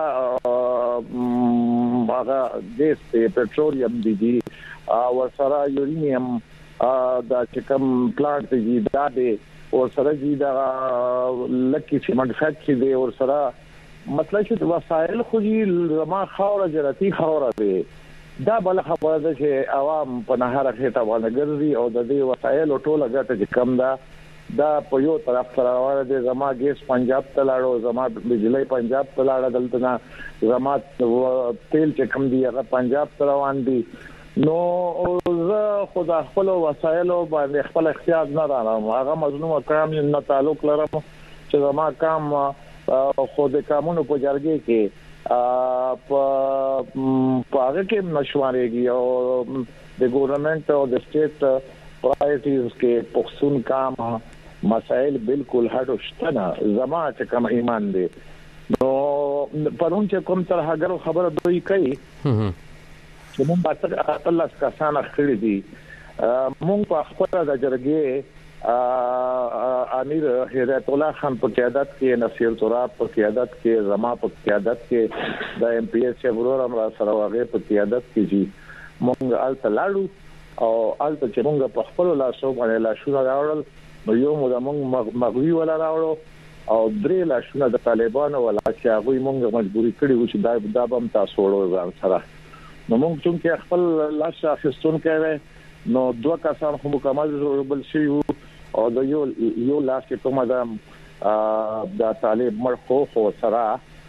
هغه ګیس پټرولیم دي او سره یورینیم دا چې کوم پلانټ دي دا دي او سره دي دا لکه چې منفعت دي او سره مطلب چې وسایل خو دي زما خاوره جرأتي خاوره دي دا بل خبره ده چې عوام په نهاره خېټه باندې ګرځي او د دې وسایل ټوله ګټه چې کم ده دا په یو طرف سره روانه دي زما ګیس پنجاب ته لاړو زما بجلی پنجاب ته لاړه دلته نه زما تیل چې کم دي هغه پنجاب ته روان دي نو زه خدا خپل وسایلو باندې خپل اختیار نه لرم هغه مظلوم کام نه تعلق لرم چې زما کام خود کامونو په جرګه کې په هغه کې مشورېږي او د ګورنمنت او د سټیټ پرایورټیز کې پښتون کام مسائل بالکل هټو شته زما چې کوم ایمان دی نو پرون چې کوم تر هغه خبره دوی کوي چې موږ په الله کسان اخلي دي موږ په خپل د جرګې امیر هدایت الله خان په قیادت کې نصیر تراب په قیادت کې زما په قیادت کې د ایم پی ایس ورور امر سره واغې په قیادت کې جی موږ الته لاړو او الته چې موږ په خپل لاسو باندې لاشونه راوړل نو یو موږ مغوی ولا راوړو او درې لاشونه د طالبانو ولا چې هغه موږ مجبوري کړی و چې دا بم تاسو وړو سره نو موږ چې خپل لاش اخیستون کړي نو دوه کسان هم مکمل بل شي او د یو لاش په مدام د طالب مرخو خو سره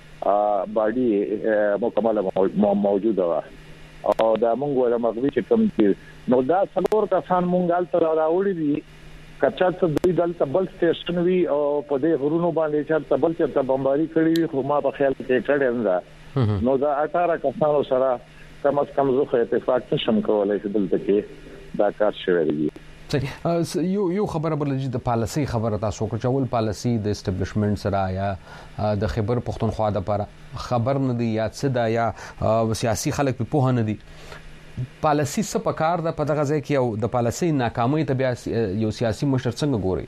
باډي مکمل موجوده و او دا موږ ولا مغوی چې کوم کې نو دا څلور کسان مونږ الته راوړي دي کچا څه دوی دلته بل سټیشن وی او په دې غرونو باندې چې بل چې بمباری کړی خو ما په خیال کې کړی نه نو دا 18 کسانو سره کم از کم زه اتفاق نشم کولای چې دلته کې دا کار شوی دی. یو خبره بل د پالیسي خبره تاسو کو چول پالیسي د اسټابلیشمنت سره یا د خیبر پختونخوا د لپاره خبر نه دی یا څه دا یا سیاسي خلک په پوهه نه دي پالیسي څه پکار ده په دغه ځای کې او د پالیسي ناکامۍ ته بیا یو سیاسي مشر څنګه ګوري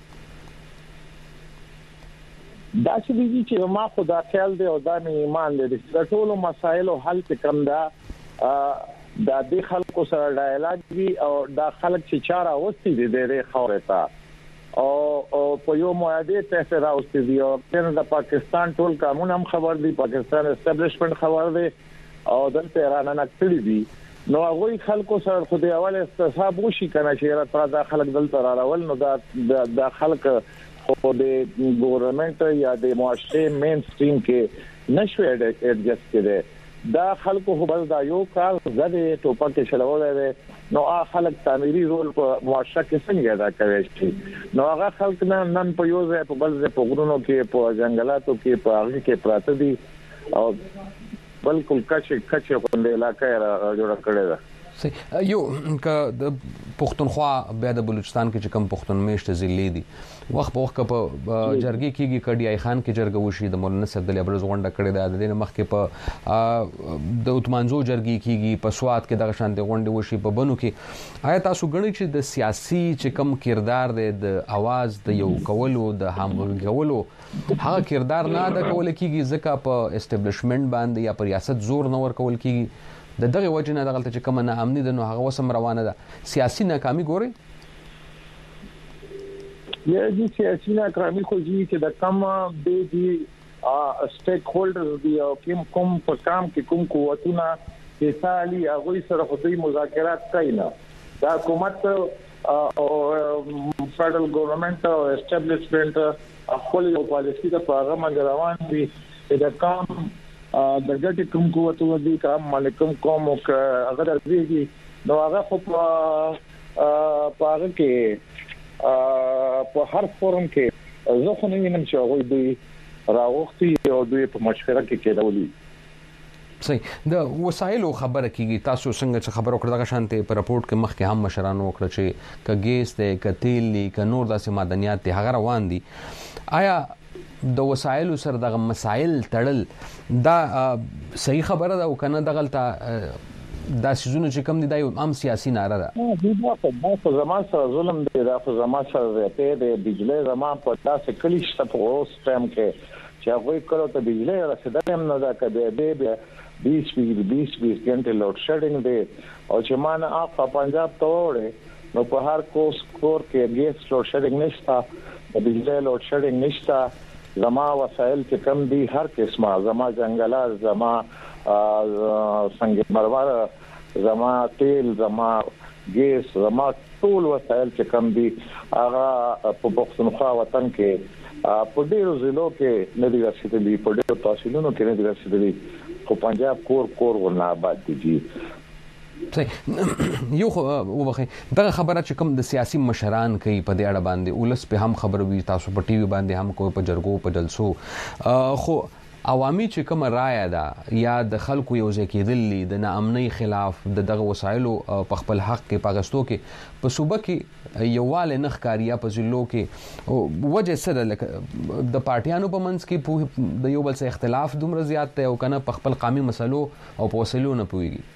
دا چې چې ما خو دا خیال دی او دا مې ایمان دی چې ټول مسایلو حل کم دا د دې خلکو سره ډایلاګ وی او دا خلک چې چاره اوستي دي د خورتا او په یو معاهده ته راوستي دي او د پاکستان ټول قانون هم خبر دي پاکستان اسټابلیشمنت خبر دي او دلته ایران نه کړی دي نو هغه خلکو سره خو د اول استصحاب وشي کنه چې را دا خلک دلته راول نو دا خلک خو د ګورنمنت یا د معاشره مین سټریم کې نشو اډجسټ کړي دا خلکو خو بل دا یو کار زده ټوپک شلول دي نو خلک تعمیري رول په معاشره کې څنګه ادا کوي شي نو هغه خلک نن په یو ځای په بل ځای په غرونو کې په جنگلاتو کې په هغه کې پراته دي او بالکل کچه کوم علاقې جوړ کړی ده یو ک د پښتونخوا بیا د بلوچستان کې چې کم پښتون میشت ضلع دي وخت په وخت په جرګي کېږي کډي آی خان کې جرګه وشي د مولانا سعدالله ابرز غونډه کړې ده د دې مخ کې په د اتمانزو جرګي کېږي په سواد کې دغه شانتي غونډه وشي په بنو کې آیا تاسو غنئ چې د سیاسي چې کم کردار دی د आवाज د یو کولو د همغږي کولو هغه کردار نه ادا کول کېږي ځکه په اسټابلیشمنت باندې یا په ریاست زور نه ور کول کېږي د دغه وجه نه دغلت چې کوم نه امني د نو هغه وسم روانه ده سیاسي ناکامي ګوري یا چې سیاسي ناکامي خو چې د کم دي سټیک هولډرز دی او کوم په کام کې کوم قوتونه چې سالي هغه سره خدای مذاکرات کوي نه دا حکومت او فدرال ګورنمنت او اسټابلیشمنت خپل یو پالیسي د پاغه باندې روان دي د کام د ګټې کوم قوتونه دي کوم مالکم کوم او هغه درځي نو هغه خو په هغه کې په هر فورم کې زه خو نه وینم چې هغه دوی راوختي او دوی په مشوره کې کېدولي صحیح د وسایلو خبره کیږي تاسو څنګه چې خبر وکړه دغه شانته په راپورټ کې مخکې هم مشرانو وکړه چې کګیس ته کتیل ک نور داسې معدنیات ته هغه روان دي آیا د وسایلو سره دغه مسائل تړل دا صحیح خبره ده او کنه دغلطه دا سيزونه چې کم دي دا یو عام سیاسي ناره ده دا خو زمان سره ظلم دی دا خو زمان سره ته د بجلی زمان په تاسو کلی شته په اوس ټایم کې چې هغه کړو ته بجلی رسیدل هم نه دا کده به 20 غنټه لوډ شیډینګ دی او چې مان اپ پنجاب ته وړي نو په هر کور کې ګیس لوډ شیډینګ نشته د بجلی لوډ شیډینګ نشته زما وسایل چې کم دي هر قسمه زما جنگلات زما سنگ مرمر زما تیل زما ګیس زما ټول وسایل چې کم دي هغه په پښتونخوا وطن کې په ډیرو ضلعو کې نه دي رسیدلي په ډیرو تحصیلونو کې نه دي رسیدلي خو پنجاب کور ورنه آباد دي یو وبخې دغه خبره چې کوم د سیاسي مشران کوي په دې اړه باندې ولس په هم خبر وي تاسو په ټي وي باندې هم کوی په جرګو په جلسو خو عوامي چې کوم رائے ده یا د خلکو یو ځای کېدلی د ناامنۍ خلاف دغه وسایلو په خپل حق کې پاغستو کې په صوبه کې یواله نخکاریا په ضلعو کې وجه سره د پارټیانو په منځ کې د یو بل سره اختلاف دومره زیات دی او کنه په خپل قومي مسلو او په وسیلو نه پويږي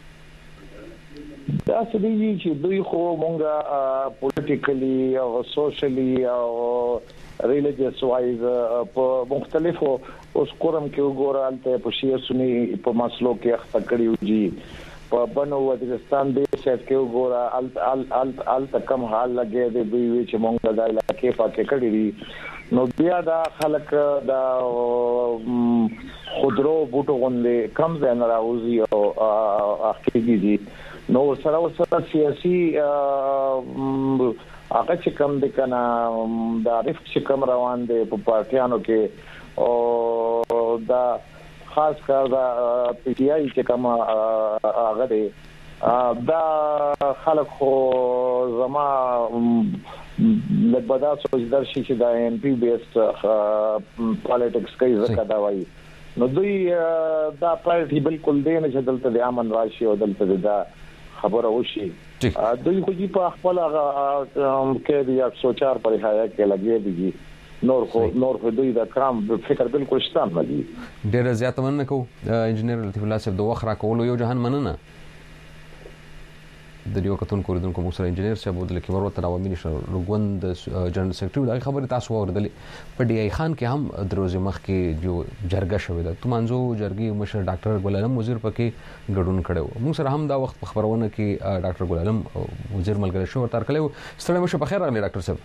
دا څه دي چې دوی خو مونږه پولیټیکلی او سوشلی او ریلیجیس وایز په مختلفو اوس کورم کې وګورالته په شیعه سنی په مسلو کې اخته کړیو جی په بنو وزیرستان دې سیټ کې وګورا ال کم حال لګي دی دوی چې مونږه د علاقې پاکه کړی دي نو بیا دا خلک دا خودرو بوټو غوندې کم ځای نه راوځي او اخیږي دي نو سره سیاسي هغه چې کم د کنا د عارف چې کم روان دي په پارټیانو کې او دا خاص کار دا پی ټی آی چې کم هغه دی دا خلک خو زما لبدا سوچ درشي چې دا ایم پی بیسډ پالیټکس کوي زکه دا وایي نو دوی دا پارټي بالکل دې نه چې دلته د امن راشي او دلته دا خبره وشي دوی خو په خپل هغه کې د 104 پر حیا کې لګي دي نور خو دوی دا کام فکر بالکل شتان نه دي. ډېر زیات مننه کو انجنیر لطیف الله صاحب د وخت راکولو یو جهان مننه د یو کتون کوریدونکو مو سره انجنیر صاحب د لکه ورته عوامي نشو لګوند جنرال سیکریټری دا خبره تاسو اوریدلې په ډي اي خان کې هم دروازه مخ کې جو جرګه شوې ده تمانځو جرګي مشر ډاکټر ګل عالم وزیر پکې ګډون کړو موږ سره هم دا وخت خبرونه کې ډاکټر ګل عالم وزیر ملګری شو ورته کړو ستړي مشه په خیر راغلی ډاکټر صاحب.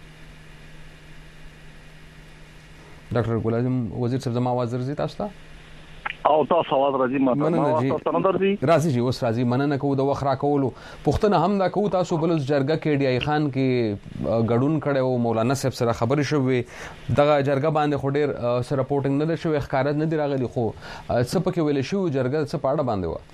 ډاکټر ګل عالم وزیر صاحب زما आवाज درځي تاسو ته او تاسو आवाज راځي ما تاسو نه درځي راځي جی اوس راځي مننه کوو د وخت راکولو پښتنه هم دا کوو تاسو بل جرګه کې ډي اي خان کې ګډون کړو مولانا صاحب سره خبرې شوې دغه جرګه باندې خو ډېر سره رپورټینګ نه شوې ښکارات نه دی راغلي خو څه پکې ویل شو جرګه څه پاړه باندې و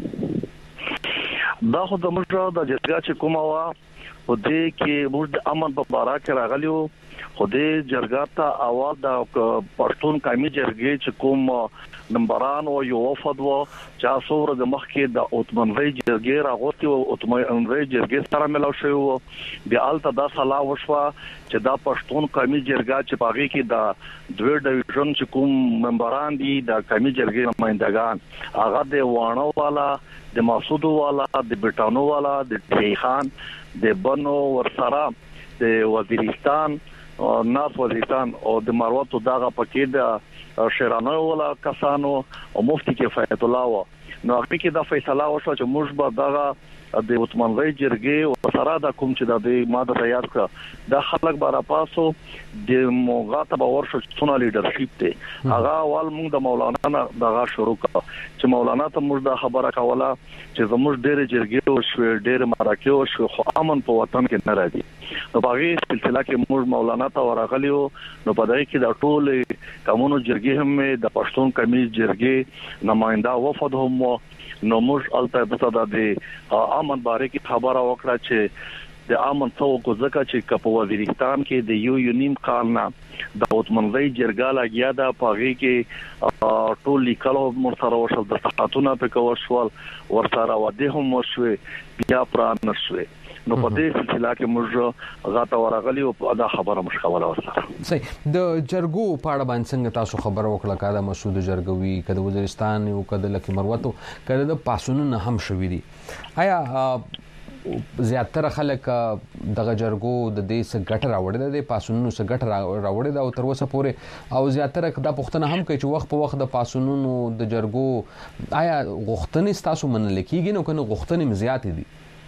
دا خو د مشر د جرګه چې کومه وا او دې کې موږ د امن په اړه کې راغلیو خو دې جرګه ته اواز د پښتون قومي جرګې چې کوم نمبران او یو وفد و چې څوره د مخکې د اوتمنوي جرګې راغوتي او اوتمنوي جرګې سره ملاو شوی بیا الته دا صلاح وشوه چې دا پښتون قومي جرګه چې باغې کې د دوه ډیویژن چې کوم ممبران دي د قومي جرګې نمائندگان هغه د وانه والا د مسعود والا د بټانو والا د ټي خان د بنو ورسره د وزیرستان ناس وزیرستان او د مروت دغه پکې د شیرانو ولا کسانو او مفتي کفایت الله و نو هغه کې دا فیصله وشو چې موږ به دغه د عثمانوي جرګې او سره د کوم چې د ماده یاد کړ د خلک بارا پاسو د موغاته باور شو څونه لیدرشپ ته هغه اول موږ د مولانا دغه شروع کړ چې مولانا ته موږ د خبره کوله چې زموږ ډېر جرګې او ډېر مراکې او خو امن په وطن کې نه راځي نو په هغه سلسله کې موږ مولانا ته ورغلیو نو په دای کې د ټول قانونو جرګې هم د پښتون قومي جرګې نمائنده وفد هم نو موږ الته د امن باره کې خبره وکړه چې د امن څوک ځکه چې په وزیرستان کې د یونیم قانون د اوتمنوي جرګه لګیا ده په هغه کې ټول لیکلو مر سره وشل د صحاتونه په کوشول ور سره واده هم وشوي بیا پران نشوي نو په دې سلسله کې موږ غاټه ورغلی او دا خبره مشکوله وسره صحیح د جرګو پاړه باندې څنګه تاسو خبر وکړه کاده مسعود جرګوي کده وزیرستان او کده لکه مروتو کده د پاسونو هم شوې دي آیا زیاتره خلک دغه جرګو د دې څخه ګټه راوړي د پاسونو څخه ګټه راوړي دا تر اوسه پورې او زیاتره دا پښتنه هم کوي چې وخت په وخت د پاسونو د جرګو آیا غوښتنې تاسو منل کېږي نو کنه غوښتنې زیات دي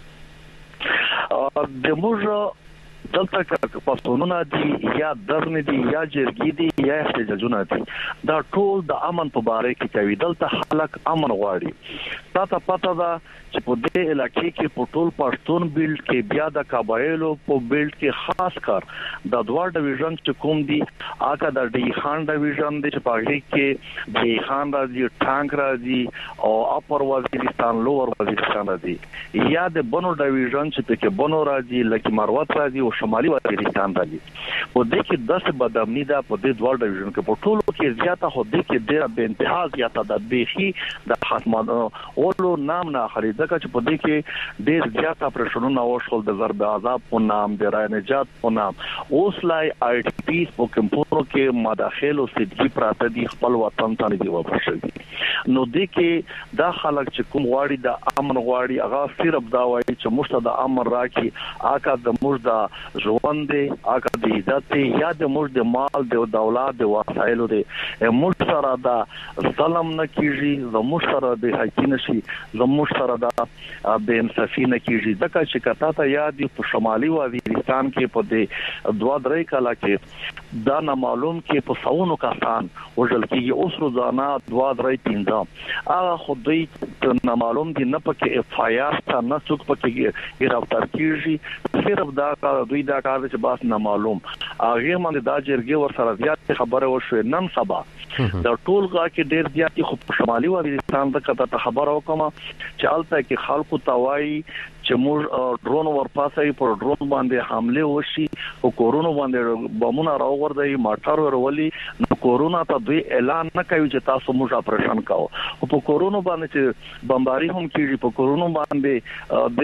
د موږ دلته پښتونونه دي یا درنه دي یا جرګې دي یا احتجاجونه دي دا ټول د امن په باره کې کوي دلته خلک امن غواړي تاسو پته ده چې په دې علاقې کې په ټول پښتون بیلډ کې بیا د قبایلو په بیلډ کې خاص کار د دوه ډیویژن چې کوم دي اګه د ډي خان ډیویژن د چپاګړي کې ډي خان راځي ټانک راځي او اپر وزیرستان لوور وزیرستان راځي یا د بنو ډیویژن چې په کې بنو راځي لکه مروت راځي او شمالي وزیرستان راځي په دې کې 10 بدامنی ده په دې دوه ډیویژن کې په ټولو کې زیاته خو دې کې ډېر به انتها زیاته د بيخي د خاتمه اولو نام نه خریده چې په دې کې ډېر زیات اپریشنونه وشول د ضرب عذاب په نام د رای نجات په نام اوس لای آی ټي پی په کمپونو کې مداخله او سیدګي پراته دي خپل وطن ته دی واپس نو دې کې دا خلک چې کوم غواړي د امن غواړي هغه صرف دا وایي چې موږ د امن راکې اګه د موږ د ژوند اګه د عزت یا د موږ د مال د دولت د وسایلو د موږ سره دا ظلم نه کیږي زموږ سره د حقیقت نشي زموږ سره دا به انصافي نه کیږي ځکه چې کته ته یاد په شمالي وزیرستان کې په دې دوه درې کاله کې دا نه معلوم کې په څونو کسان وژل کېږي اوس روزانه دوه درې پینځه هغه خودي نه معلوم دي نه پکې اف آی آر ته نه څوک پکې گرفتار کیږي صرف دا دوی دا کار چې باس نه معلوم هغه باندې دا جرګې ور سره زیات خبره وشوه نن سبا دا ټول غا کې ډېر زیات خو شمالي وزیرستان د کته خبره وکړه چې الته کې خلکو توای چې موږ ډرون ورپاسې پر ډرون باندې حمله وشي او کورونا باندې بمونه راوړي ماټر ورولي نو کورونا ته دوی اعلان نه کوي چې تاسو موږ اپریشن کوو او په کورونا باندې چې بمباري هم کیږي په کورونا باندې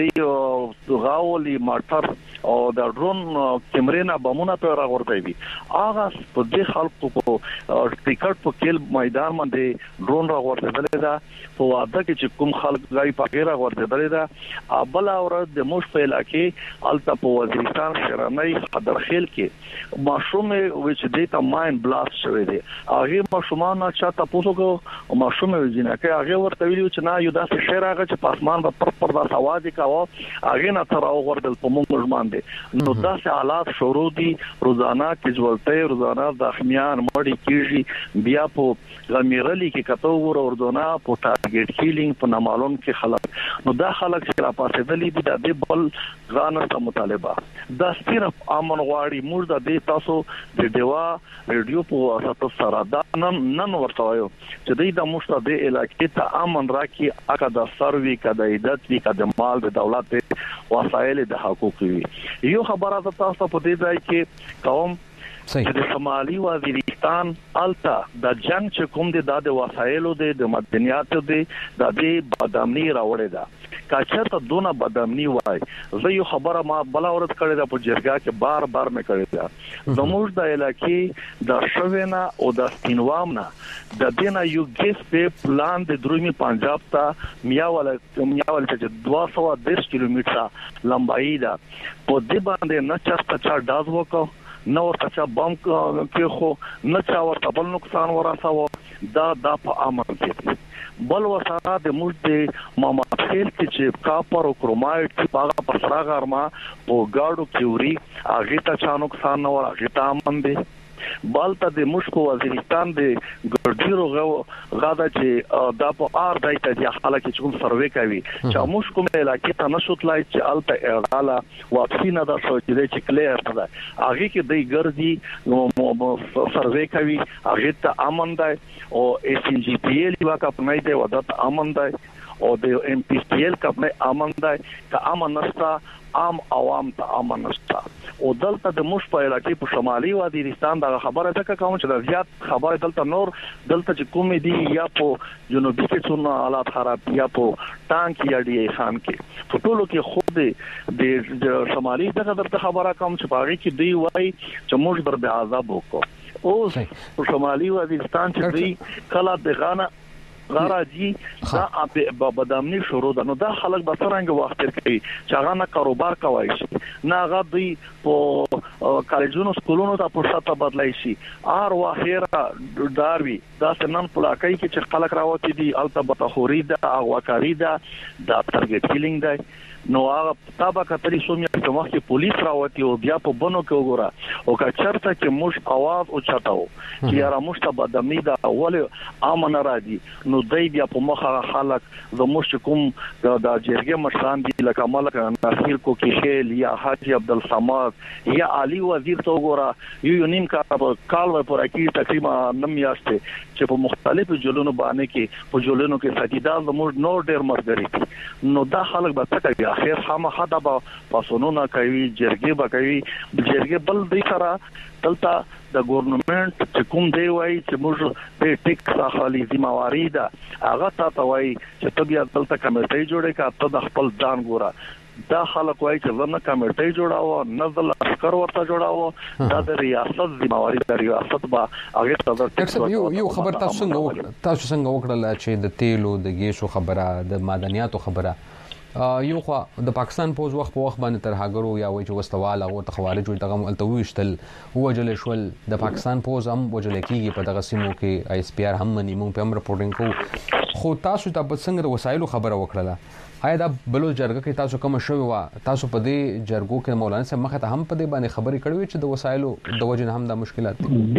د غاولي ماټر او د ډرون کیمرې نه بمونه پر راوړي وي هغه په دې خلکو په ټیکټ په کېل میدان باندې ډرون راوړل دا په واده کې چې کوم خلک غي په غیر راوړل دا بل اورد د موش په علاقې الته په وزیرستان شرنۍ خدرخیل کې ماشوم چې دیتا ماین بلاست شوی دی هغه ماشومان چې تاسو کو ماشوم ویني چې هغه ورته ویلو چې نه یو داسې شعر هغه چې پاسمان په پر د سواد کاوه هغه نه تر او وردل په موږ باندې نو داسې حالات شروع دي روزانه کیجوالټي روزانه زخمیان مړی کیږي بیا په غمیرلی کې کتو ورونه په ټارګټ کیلینګ په نامعلوم کې خلک نو دا خلک چې را پاسېدلې دي د دې بل غانه مطالبه دا صرف امن غواړي موږ د دې تاسو د دیوا ریډیو په واسطه سره دا نن ورته وایو چې دوی د موږ د علاقې ته امن راکړي اګه د سروي کده عزت وی کده مال د دولت وسایل د حقوق وي یو خبره تاسو په دې ځای کې قوم چې د شمالي وزیرستان التا د جنگ چې کوم د وسایلو د مدنیاتو د بدامنی راوړی دا کاچته دونه بدامنی وای زه یو خبره ما بل اورت کړی دا په جرګه کې بار بار مې کړی دا زموږ د علاقې د شوینا او د سینوامنا د دینه یو ګیس په پلان د درومي پنجاب ته میاول چې 210 کیلومتره لمبایي ده په دې باندې نه چاسته چا داز وکړو نو ورته بم کې خو نه چا ورته بل نقصان ورساو دا په امن کې بل وساره د موږ د ماماتخیل کې چې کاپر او کرومایټ چې هغه په سره غرما په گاډو کیوري هغه ته چا نقصان نه ور هغه ته امن دي بالته د مشکو وزیرستان د ګردیرو غاده چې دا په ار دای ته د خلک چې کوم سروې کوي چې مشکو علاقې ته نشوتلای چې الته اړاله واپسی نه دا سوچ چې کلیر ده هغه کې د ګردي سروې کوي هغه ته امن ده او اس ان جی پی ال یو کا په دی ودت امن ده او د ام پی سی ال کا په امن ده که امن نشتا عام عوام ته امن نشتا او دلته د موش په علاقې په شمالي وزیرستان دا خبره ده کوم چې د زیات خبره دلته نور دلته چې کوم دي یا په جنوبي کې څونه حالات خراب یا په ټانک یا ډي خان کې په ټولو کې خود د شمالي دغه خبره کوم چې باغی کې دی وای چې موږ در به عذاب وکړو او په شمالي وزیرستان چې دی کلا دغانه غراجي دا بدامنی شروع ده نو دا خلک به څنګه وخت تیر کوي چې هغه نه کاروبار کوي شي نه هغه دوی په کالجونو سکولونو ته فرصت بدلای شي ار واخیره داروي دا سنن پلاکای کې چې خلک راوتی دي البته خوري ده او وکاري ده دا ټارګټ کیلینګ ده نو هغه تابع کتري سومیا په وخت کې پولیس راوتی او بیا په بنو کې وګوره او که چرته چې موږ आवाज او چتاو چې یاره موږ ته بدامنی ده اول امن راځي نو دای بیا په مخه خلک زموږ کوم د جرګې مشران دي لکه ملک ناصر کو کې یا حاجی عبد الصمد یا علي وزیر ته وګوره یو نیم کال پر کې تقریبا نم یاسته چې په مختلفو جلونو باندې کې په جلونو کې ساتیدال زموږ نور ډیر مرګري نو دا خلک به څه اخر خامخا د پاسونو کوي جرګې به کوي جرګې بل دی سره دلته د ګورنمنت چې کوم دی وای چې موږ په ټیک خالي ذمہواری ده هغه تاسو وای چې ته بیا دلته کمیټې جوړې کا ته د خپل ځان ګوره دا خلک وای چې زموږ کمیټې جوړاو نزل اشکر ورته جوړاو دا د ریاست ذمہواری د ریاست با هغه ته یو خبر تاسو څنګه وکړل چې د تیلو د ګیسو خبره د معدنیاتو خبره یو خو د پاکستان پوز وخت په وخت باندې تر هاګرو یا وای چې وستواله او تخوارج ول دغه التويشتل وجل شول د پاکستان پوز هم وجل کیږي په دغه سیمو کې آی اس پی آر هم منی مونږ په امر رپورټینګ کو خو تاسو ته په څنګه د وسایلو خبره وکړه آیا دا بلو جرګه کې تاسو کوم شوی وا تاسو په دې جرګو کې مولانا صاحب مخه ته هم په دې باندې خبرې کړې چې د وسایلو د وجه هم د مشکلات دي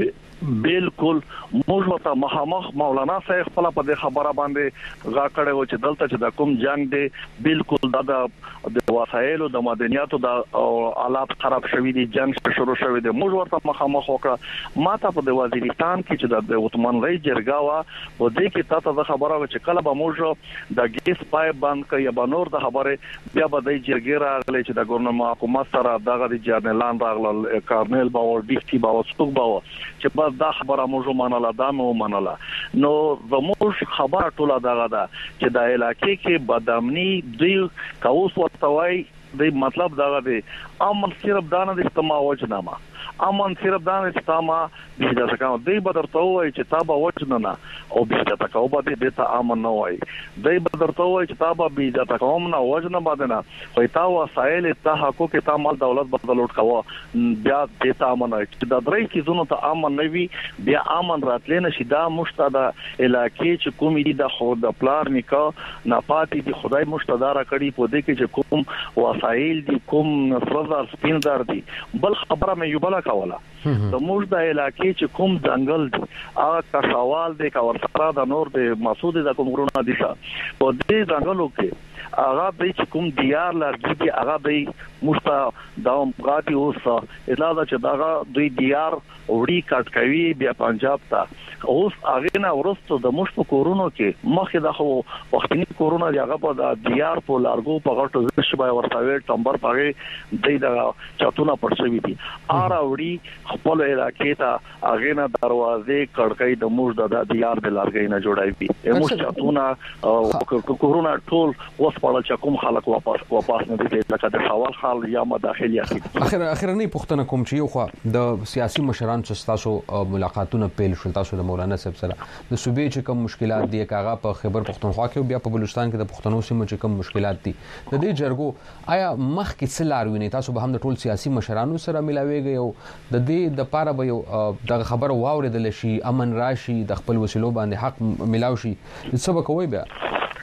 بالکل موږ ورته مخامخ مولانا صاحب خپل په دې خبره باندې غا کړو چې دلته چې د کوم جنگ دی بالکل د وسایلو د مدنیاتو د آلات خراب شوی دي جنگ شروع شوی دی موږ ورته مخامخ وکړه ماته په وزیرستان کې چې د عثمان رای جرګه وا او دې کې تاسو خبره و چې کله به موږ د ګیس پایپ باندې کې یا بنور د خبره بیا به د جرګه راغلی چې د ګورنمنت حکومت سره دغه د جنرالان راغله کارنل باور ډیسټي باور سپوک باور چې بس دا خبره موږ منله دا مو منله نو زموږ خبره ټوله دغه ده چې د علاقې کې بدامني دوی کاوس ورتوي د مطلب دغه دی امن صرف دانه د استماع وجنامه امن صرف دانه استماع د ځکه دوی بدرته وای چې تابه وجننه او به تکاو به د ته امن نه وای دوی بدرته وای چې تابه به د تکاوم نه وجنه بدنه خو تا وسایل ته حقوق ته مال دولت بدلوټ کاوه بیا د ته امن چې د درې کې زونه ته امن نه وي بیا امن راتلنه شي دا مشتاده علاقې چې کوم دي د خو د پلار نکاح نه پاتې دي خدای مشتدار کړي په دې کې چې کوم وسایل دي کوم نفرزار سپیندار دي بل خبره مې یو بل کوله د موږ د علاقې چې کوم ځنګل دي هغه کښوال دي کا ورسره د نور د مسعود د کوم غرونه دي په دې ځنګلو کې هغه د چې کوم دیار لرګي دي هغه د مستا د غاټي اوس اطلاع ده چې دا دوی دیار وړي کټ کوي بیا پنجاب ته اوس هغه نه ورستو د مشت کورونو کې مخه د خو وختنی کورونه دی هغه په د دیار په لارګو په غټو شبای ورتاوي ټمبر پغه د چاتونه پرشوي دي اره وړي خپل علاقې ته هغه نه دروازې کړکۍ د موږ د دیار د لارګي نه جوړایي موږ چاتونه کورونه ټول اوس په چکم خلک واپس نه دي لکه د سوال حال یا مداخلي اخرنی پښتنه کوم چې یو خو د سیاسي مشران چې تاسو ملاقاتونه پیل شول تاسو د مولانا صاحب سره د صوبې چې کوم مشکلات دي کاغه په خیبر پښتونخوا کې بیا په بلوچستان کې د پښتنو سیمو چې کوم مشکلات دي د دې جرګو آیا مخ کې څه لاروي نه تاسو به هم د ټول سیاسي مشرانو سره ملاويږئ او د دې د پاره به یو د خبر واوریدل شي امن راشي د خپل وسیلو باندې حق ملاوي شي څه به کوي بیا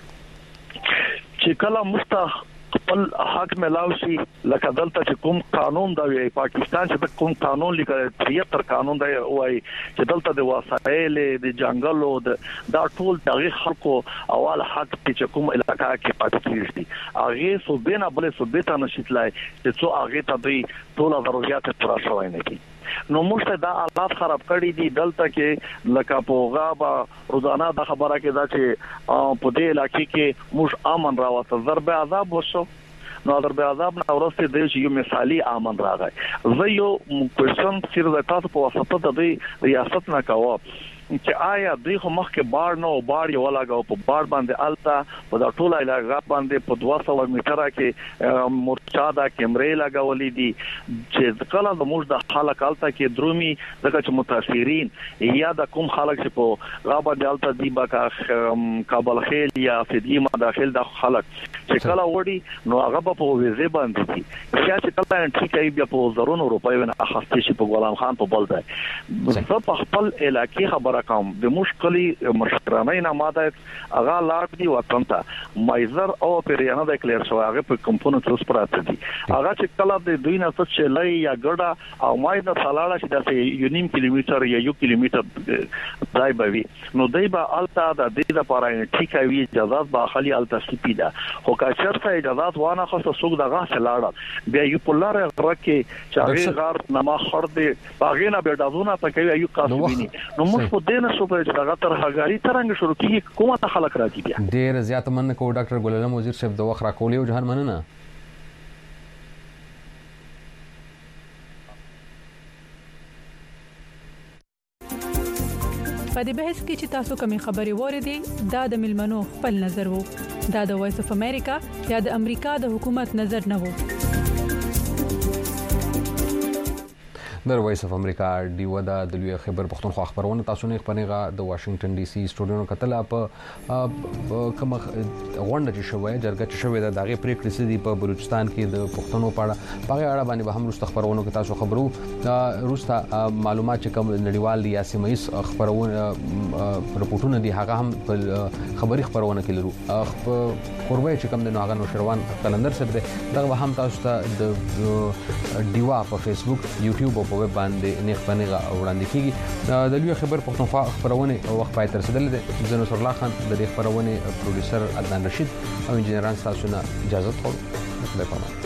چې کله مستخ خپل حق ملاوي شي لکه دلته چې کوم قانون دا وی پاکستان چې کوم قانون لیکل 73 قانون دی وای چې دلته د وسایل د جنگلو دا ټول دغه خلکو اول حق چې کوم علاقې کې پاتې کیږي هغه صوبې بل صوبې ته نشیتلای چې څو هغه ته دوی ټول ضرورت پوره شوی نه دي نو موږ دا حالات خراب کړی دي دلته کې لکه په غابه روزانه د خبره کې دا چې په دې علاقې کې موږ امن راوته ضرب عذاب وشو نو ضرب عذاب نه ورسته د یو مثالی امن راغی زه یو کوېشن سره تاسو په واسطه د ریاست نه کاوه چې آیا دوی خو مخکې بار نو بار یو لګاو په بار باندې التا په دا ټوله علاقه باندې په 200 میټره کې مورچا دا کیمرې لګولې دي چې کله د موږ د خلک التا کې درومي ځکه چې متاثرین یا د کوم خلک چې په غابه د التا دی با کابل خیل یا فدیمه داخل د خلک چې کله وړي نو هغه په ویزه باندې دي چې کله انټری کوي بیا په زرونو روپۍ نه اخستې شي په غلام خان په بل ځای زه په خپل علاقې خبره کوم د مشکلي مشرانه نه ماده هغه لاټ دی وطن ته مایزر او پیریانه د کلیر شو هغه په کمپوننت اوس پراته دي هغه چې کله د دوی نه څه چلای یا ګډه او مای د سلاله چې د 1.5 کیلومتر یا 1 کیلومتر ځای بوي نو دای به التا د دې لپاره ټیکاوي اجازه به خالي التا سپیدا خو که چرته اجازه وانه خو څوک دغه سلاړه بیا یو پولار غرکه چې هغه غار نما خرد باغې نه به دازونه پکې یو قاسبینی نو موږ دنه شو په دغه تر هغاري ترنګ شروع کیږي کومه ته خلک راځي بیا ډیر زیات مننه کو ډاکټر ګل علم وزیر صاحب د وخت راکولې او جهان مننه په دې بحث کې چې تاسو کومې خبرې وریدي دا د ملمنو خپل نظر وو دا د وایس اف امریکا یا د امریکا د حکومت نظر نه وو د وایس اف امریکا دیو د لوی خبر پښتونخوا خبرونه تاسو نه خبرېغه د واشنگټن ډي سي سټوډیو کتل په کوم غونډه چې شوې جرګه چې شوې د دغه پریکړې سدي په بلوچستان کې د پښتنو پاړه په اړه باندې به هم روسته خبرونه کې تاسو خبرو روسته معلومات چې کوم نړیوال دي یا سیمایي خبرونه رپورټونه دي هغه هم خبري خبرونه کې لرو قربای چې کوم د ناغانو شروان کلندر سره دغه هم تاسو ته د دیوا په فیسبوک یوټیوب او ویب باندې نیغ پنیغه وړاندې کیږي د لوی خبر پښتونخوا خبرونه او وخت پای تر رسیدل دي زه نصر الله خان د دې خبرونه پروډوسر عدنان رشید او انجنیران تاسو نه اجازه غواړم خدای پامان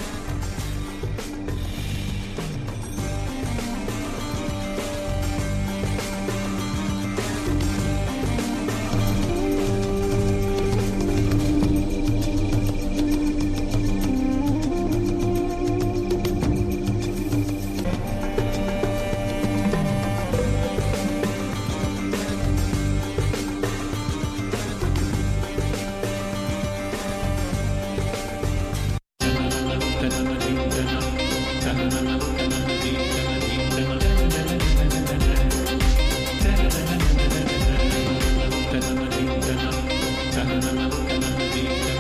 Canada.